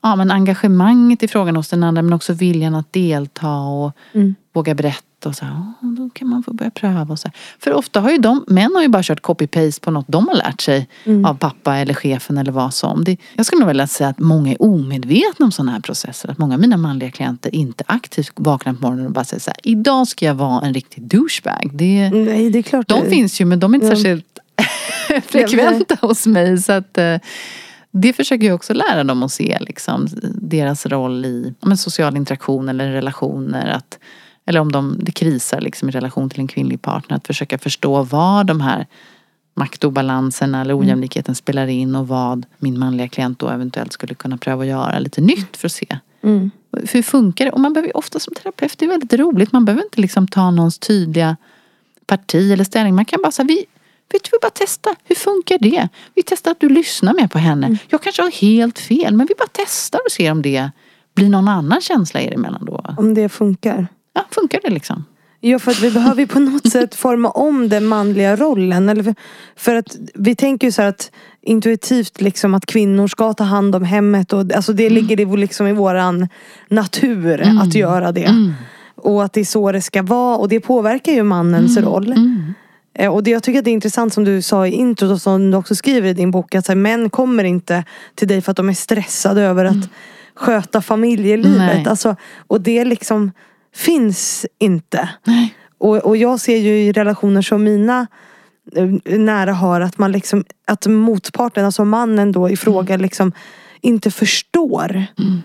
Speaker 1: ja, men engagemanget i frågan hos den andra, men också viljan att delta och mm. våga berätta och så här, då kan man få börja pröva och så här. För ofta har ju de, män har ju bara kört copy-paste på något de har lärt sig mm. av pappa eller chefen eller vad som. Det, jag skulle nog vilja säga att många är omedvetna om sådana här processer. Att många av mina manliga klienter inte aktivt vaknar på morgonen och bara säger så här, idag ska jag vara en riktig douchebag. Det,
Speaker 2: Nej, det är klart.
Speaker 1: De
Speaker 2: det.
Speaker 1: finns ju, men de är inte
Speaker 2: ja.
Speaker 1: särskilt frekventa hos mig, så att det försöker jag också lära dem att se liksom, deras roll i men, social interaktion eller relationer, att, eller om de, det krisar liksom, i relation till en kvinnlig partner, att försöka förstå vad de här maktobalanserna eller ojämlikheten mm. spelar in och vad min manliga klient då eventuellt skulle kunna pröva att göra lite nytt för att se. Mm. Hur funkar det? Och man behöver ofta som terapeut, det är väldigt roligt, man behöver inte liksom ta någons tydliga parti eller ställning, man kan bara säga, vi Vet du, vi bara testa. Hur funkar det? Vi testar att du lyssnar mer på henne. Mm. Jag kanske har helt fel, men vi bara testar och ser om det blir någon annan känsla er emellan då.
Speaker 2: Om det funkar.
Speaker 1: Ja, funkar det liksom?
Speaker 2: Ja, för att vi behöver ju på något sätt forma om den manliga rollen. Eller för, för att vi tänker ju så här att intuitivt liksom att kvinnor ska ta hand om hemmet. Och, alltså det mm. ligger det liksom i våran natur mm. att göra det. Mm. Och att det är så det ska vara. Och det påverkar ju mannens mm. roll. Mm. Och det, jag tycker att det är intressant som du sa i introt och som du också skriver i din bok, att så här, män kommer inte till dig för att de är stressade över att mm. sköta familjelivet. Alltså, och det liksom finns inte.
Speaker 1: Nej.
Speaker 2: Och, och jag ser ju i relationer som mina nära har att man liksom, att motparten, alltså mannen då i fråga mm. liksom inte förstår. Mm.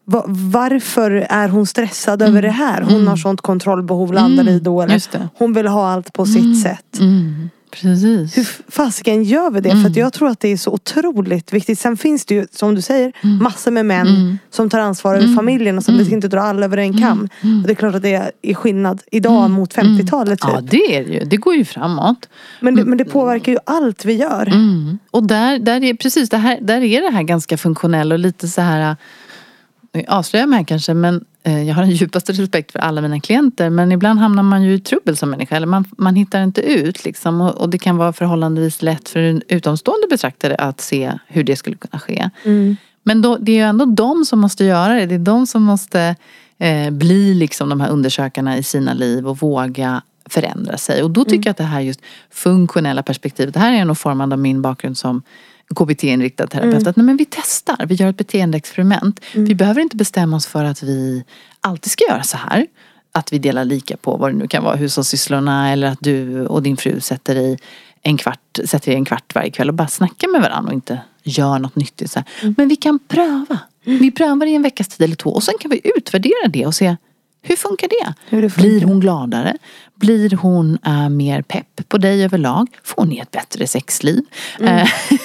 Speaker 2: Varför är hon stressad mm. över det här? Hon mm. har sånt kontrollbehov, landar mm. i då. Eller hon vill ha allt på mm. sitt sätt.
Speaker 1: Mm. Precis.
Speaker 2: Hur fasiken gör vi det? Mm. För att jag tror att det är så otroligt viktigt. Sen finns det ju, som du säger, mm. massor med män mm. som tar ansvar över mm. familjen. Och som mm. vi ska inte dra alla över en kam. Mm. Och det är klart att det är skillnad idag mm. mot femtiotalet. Typ.
Speaker 1: Ja, det är det ju. Det går ju framåt.
Speaker 2: Men det, men det påverkar ju allt vi gör.
Speaker 1: Mm. Och där, där är precis det här, där är det här ganska funktionellt och lite så här. Jag avslöjar mig här kanske, men eh, jag har den djupaste respekt för alla mina klienter, men ibland hamnar man ju i trubbel som människa, eller man, man hittar inte ut liksom, och, och det kan vara förhållandevis lätt för en utomstående betraktare att se hur det skulle kunna ske. Mm. Men då, det är ju ändå de som måste göra det, det är de som måste eh, bli liksom de här undersökarna i sina liv och våga förändra sig. Och då tycker mm. jag att det här just funktionella perspektivet, det här är nog formad av min bakgrund som K B T-inriktad terapeut. Mm. Att nej, men vi testar, vi gör ett beteendeexperiment. Mm. Vi behöver inte bestämma oss för att vi alltid ska göra så här. Att vi delar lika på vad det nu kan vara, hushållssysslorna, eller att du och din fru sätter i en kvart, sätter i en kvart varje kväll och bara snackar med varandra och inte gör något nyttigt. Så här. Mm. Men vi kan pröva. Mm. Vi prövar i en veckas tid eller två och sen kan vi utvärdera det och se hur funkar det?
Speaker 2: Hur det funkar.
Speaker 1: Blir hon gladare? Blir hon äh, mer pepp på dig överlag? Får ni ett bättre sexliv? Mm.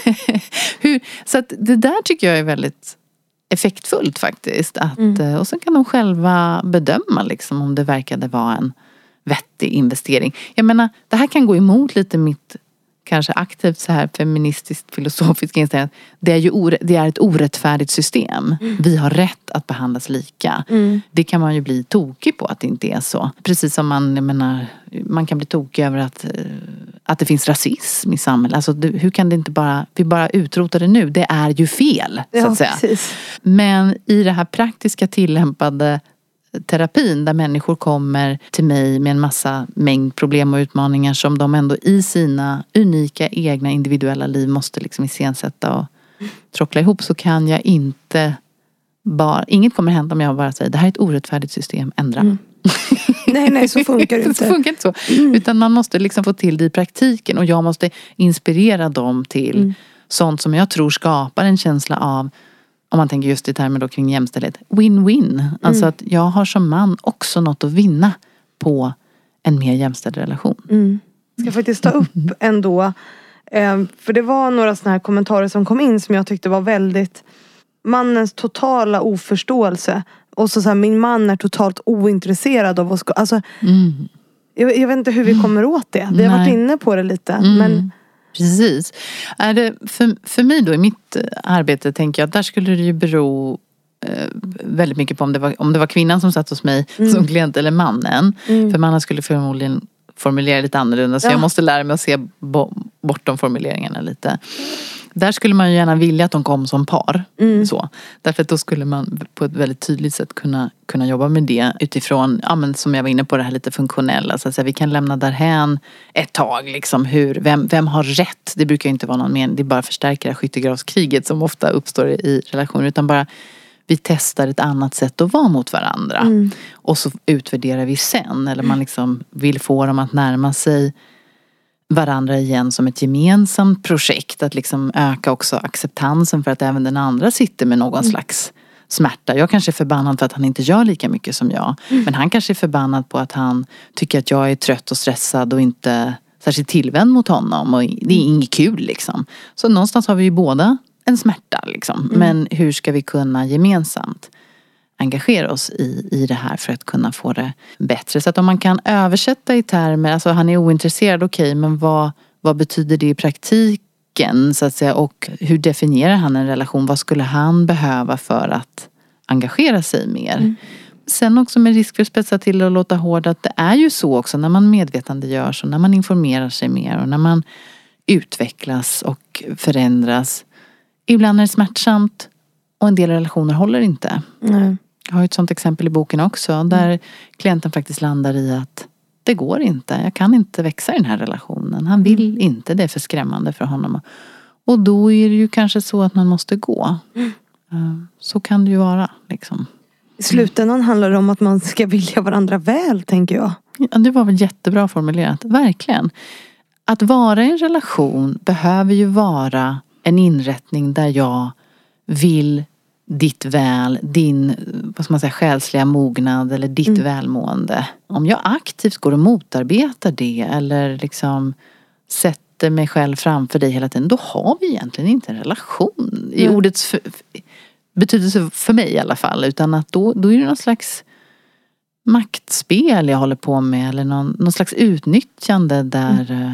Speaker 1: hur, så att det där tycker jag är väldigt effektfullt faktiskt. Att, mm. Och sen kan de själva bedöma liksom, om det verkade vara en vettig investering. Jag menar, det här kan gå emot lite mitt kanske aktivt så här feministiskt filosofiskt inställning. Det är ju ore, det är ett orättfärdigt system. Mm. Vi har rätt att behandlas lika. Mm. Det kan man ju bli tokig på att det inte är så. Precis som man, jag menar, man kan bli tokig över att, att det finns rasism i samhället. Alltså, hur kan det inte bara, vi bara utrotar det nu? Det är ju fel, så
Speaker 2: ja,
Speaker 1: att säga.
Speaker 2: Precis.
Speaker 1: Men i det här praktiska tillämpade terapin där människor kommer till mig med en massa mängd problem och utmaningar som de ändå i sina unika egna individuella liv måste liksom iscensätta och tråckla ihop, så kan jag inte bara, inget kommer hända om jag bara säger det här är ett orättfärdigt system, ändra.
Speaker 2: Mm. nej, nej, så funkar det inte.
Speaker 1: Så funkar inte så. Mm. Utan man måste liksom få till det i praktiken och jag måste inspirera dem till mm. sånt som jag tror skapar en känsla av, om man tänker just i termer då kring jämställdhet, win-win. Alltså mm. att jag har som man också något att vinna på en mer jämställd relation.
Speaker 2: Mm. Jag ska faktiskt ta upp ändå, eh, för det var några såna här kommentarer som kom in som jag tyckte var väldigt, mannens totala oförståelse. Och så, så här, min man är totalt ointresserad av vad ska, alltså, mm. jag, jag vet inte hur vi kommer åt det. Vi har Nej. varit inne på det lite, mm. men
Speaker 1: precis. Är det, för, för mig då i mitt arbete tänker jag att där skulle det ju bero eh, väldigt mycket på om det var, om det var kvinnan som satt hos mig mm. som klient eller mannen. Mm. För mannen skulle förmodligen formulera lite annorlunda så ja. jag måste lära mig att se bo, bortom formuleringarna lite. Där skulle man ju gärna vilja att de kom som par.
Speaker 2: Mm.
Speaker 1: Så. Därför att då skulle man på ett väldigt tydligt sätt kunna, kunna jobba med det utifrån, ja, men som jag var inne på, det här lite funktionella. Så att säga, vi kan lämna därhän ett tag. Liksom, hur, vem, vem har rätt? Det brukar ju inte vara någon mening. Det bara förstärker det här skyttegravskriget som ofta uppstår i relationer. Utan bara vi testar ett annat sätt att vara mot varandra. Mm. Och så utvärderar vi sen. Eller man liksom vill få dem att närma sig varandra igen som ett gemensamt projekt. Att liksom öka också acceptansen för att även den andra sitter med någon mm. slags smärta. Jag kanske är förbannad för att han inte gör lika mycket som jag. Mm. Men han kanske är förbannad på att han tycker att jag är trött och stressad och inte särskilt tillvänd mot honom. Och det är inget kul liksom. Så någonstans har vi ju båda en smärta liksom. Mm. Men hur ska vi kunna gemensamt engagera oss i, i det här för att kunna få det bättre. Så att om man kan översätta i termer, alltså han är ointresserad, okej, okay, men vad, vad betyder det i praktiken så att säga, och hur definierar han en relation? Vad skulle han behöva för att engagera sig mer? Mm. Sen också med risk för att spetsa till och låta hård, att det är ju så också när man medvetandegörs och när man informerar sig mer och när man utvecklas och förändras. Ibland är det smärtsamt och en del relationer håller inte. Mm. Jag har ett sånt exempel i boken också. Där mm. klienten faktiskt landar i att det går inte. Jag kan inte växa i den här relationen. Han vill mm. inte. Det är för skrämmande för honom. Och då är det ju kanske så att man måste gå. Mm. Så kan det ju vara. Liksom.
Speaker 2: I slutändan handlar det om att man ska vilja varandra väl, tänker jag.
Speaker 1: Ja, det var väl jättebra formulerat. Verkligen. Att vara i en relation behöver ju vara en inrättning där jag vill ditt väl, din, vad ska man säga, själsliga mognad eller ditt mm. välmående. Om jag aktivt går och motarbetar det eller liksom sätter mig själv framför dig hela tiden, då har vi egentligen inte en relation i mm. ordets för, betydelse för mig i alla fall, utan att då, då är det någon slags maktspel jag håller på med eller någon, någon slags utnyttjande där mm.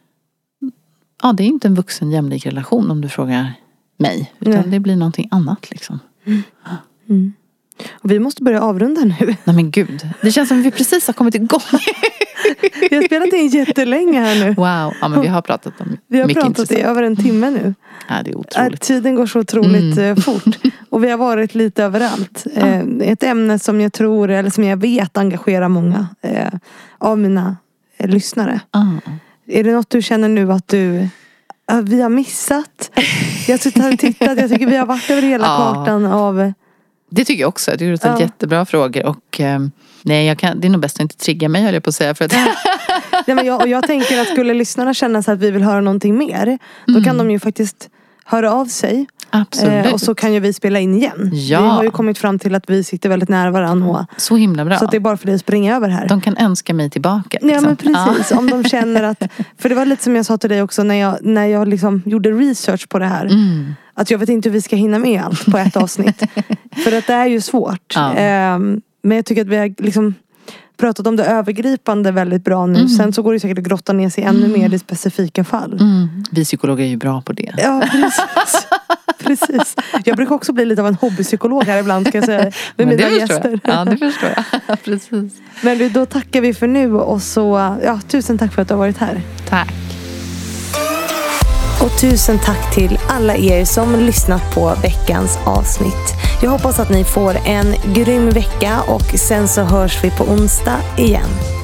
Speaker 1: ja, det är inte en vuxen jämlik relation om du frågar mig. Utan Nej. det blir någonting annat liksom. Mm.
Speaker 2: Mm. Och vi måste börja avrunda nu.
Speaker 1: Nej men gud. Det känns som att vi precis har kommit igång.
Speaker 2: Vi har spelat in jättelänge här nu.
Speaker 1: Wow. Ja men vi har pratat om
Speaker 2: Vi har pratat i över en timme nu.
Speaker 1: Ja det är otroligt.
Speaker 2: Tiden går så otroligt mm. fort. Och vi har varit lite överallt. Mm. Ett ämne som jag tror, eller som jag vet engagerar många av mina lyssnare. Mm. Är det något du känner nu att du vi har missat? Jag har tittat, jag tycker vi har varit över hela ja. kartan av...
Speaker 1: Det tycker jag också. Det är ja. jättebra frågor. Och um, nej, jag kan, det är nog bäst att inte trigga mig, höll jag på att säga. För att...
Speaker 2: nej, men jag, och jag tänker att skulle lyssnarna känna sig att vi vill höra någonting mer, mm. då kan de ju faktiskt höra av sig.
Speaker 1: Absolut.
Speaker 2: Eh, och så kan ju vi spela in igen.
Speaker 1: Ja.
Speaker 2: Vi har ju kommit fram till att vi sitter väldigt nära varandra. Och,
Speaker 1: så himla bra.
Speaker 2: Så att det är bara för dig att springa över här.
Speaker 1: De kan önska mig tillbaka. Liksom.
Speaker 2: Ja men precis. Ja. Om de känner att... För det var lite som jag sa till dig också när jag, när jag liksom gjorde research på det här. Mm. Att jag vet inte hur vi ska hinna med allt på ett avsnitt. För att det är ju svårt. Ja. Eh, men jag tycker att vi har liksom pratat om det övergripande väldigt bra nu. Mm. Sen så går det säkert att grotta ner sig ännu mm. mer i specifika fall.
Speaker 1: Mm. Vi psykologer är ju bra på det.
Speaker 2: Ja, precis. Precis. Jag brukar också bli lite av en hobbypsykolog här ibland, ska jag säga, med mina gäster.
Speaker 1: Ja, det förstår jag. Precis.
Speaker 2: Men då tackar vi för nu och så, ja, tusen tack för att du har varit här.
Speaker 1: Tack.
Speaker 2: Och tusen tack till alla er som lyssnat på veckans avsnitt. Jag hoppas att ni får en grym vecka och sen så hörs vi på onsdag igen.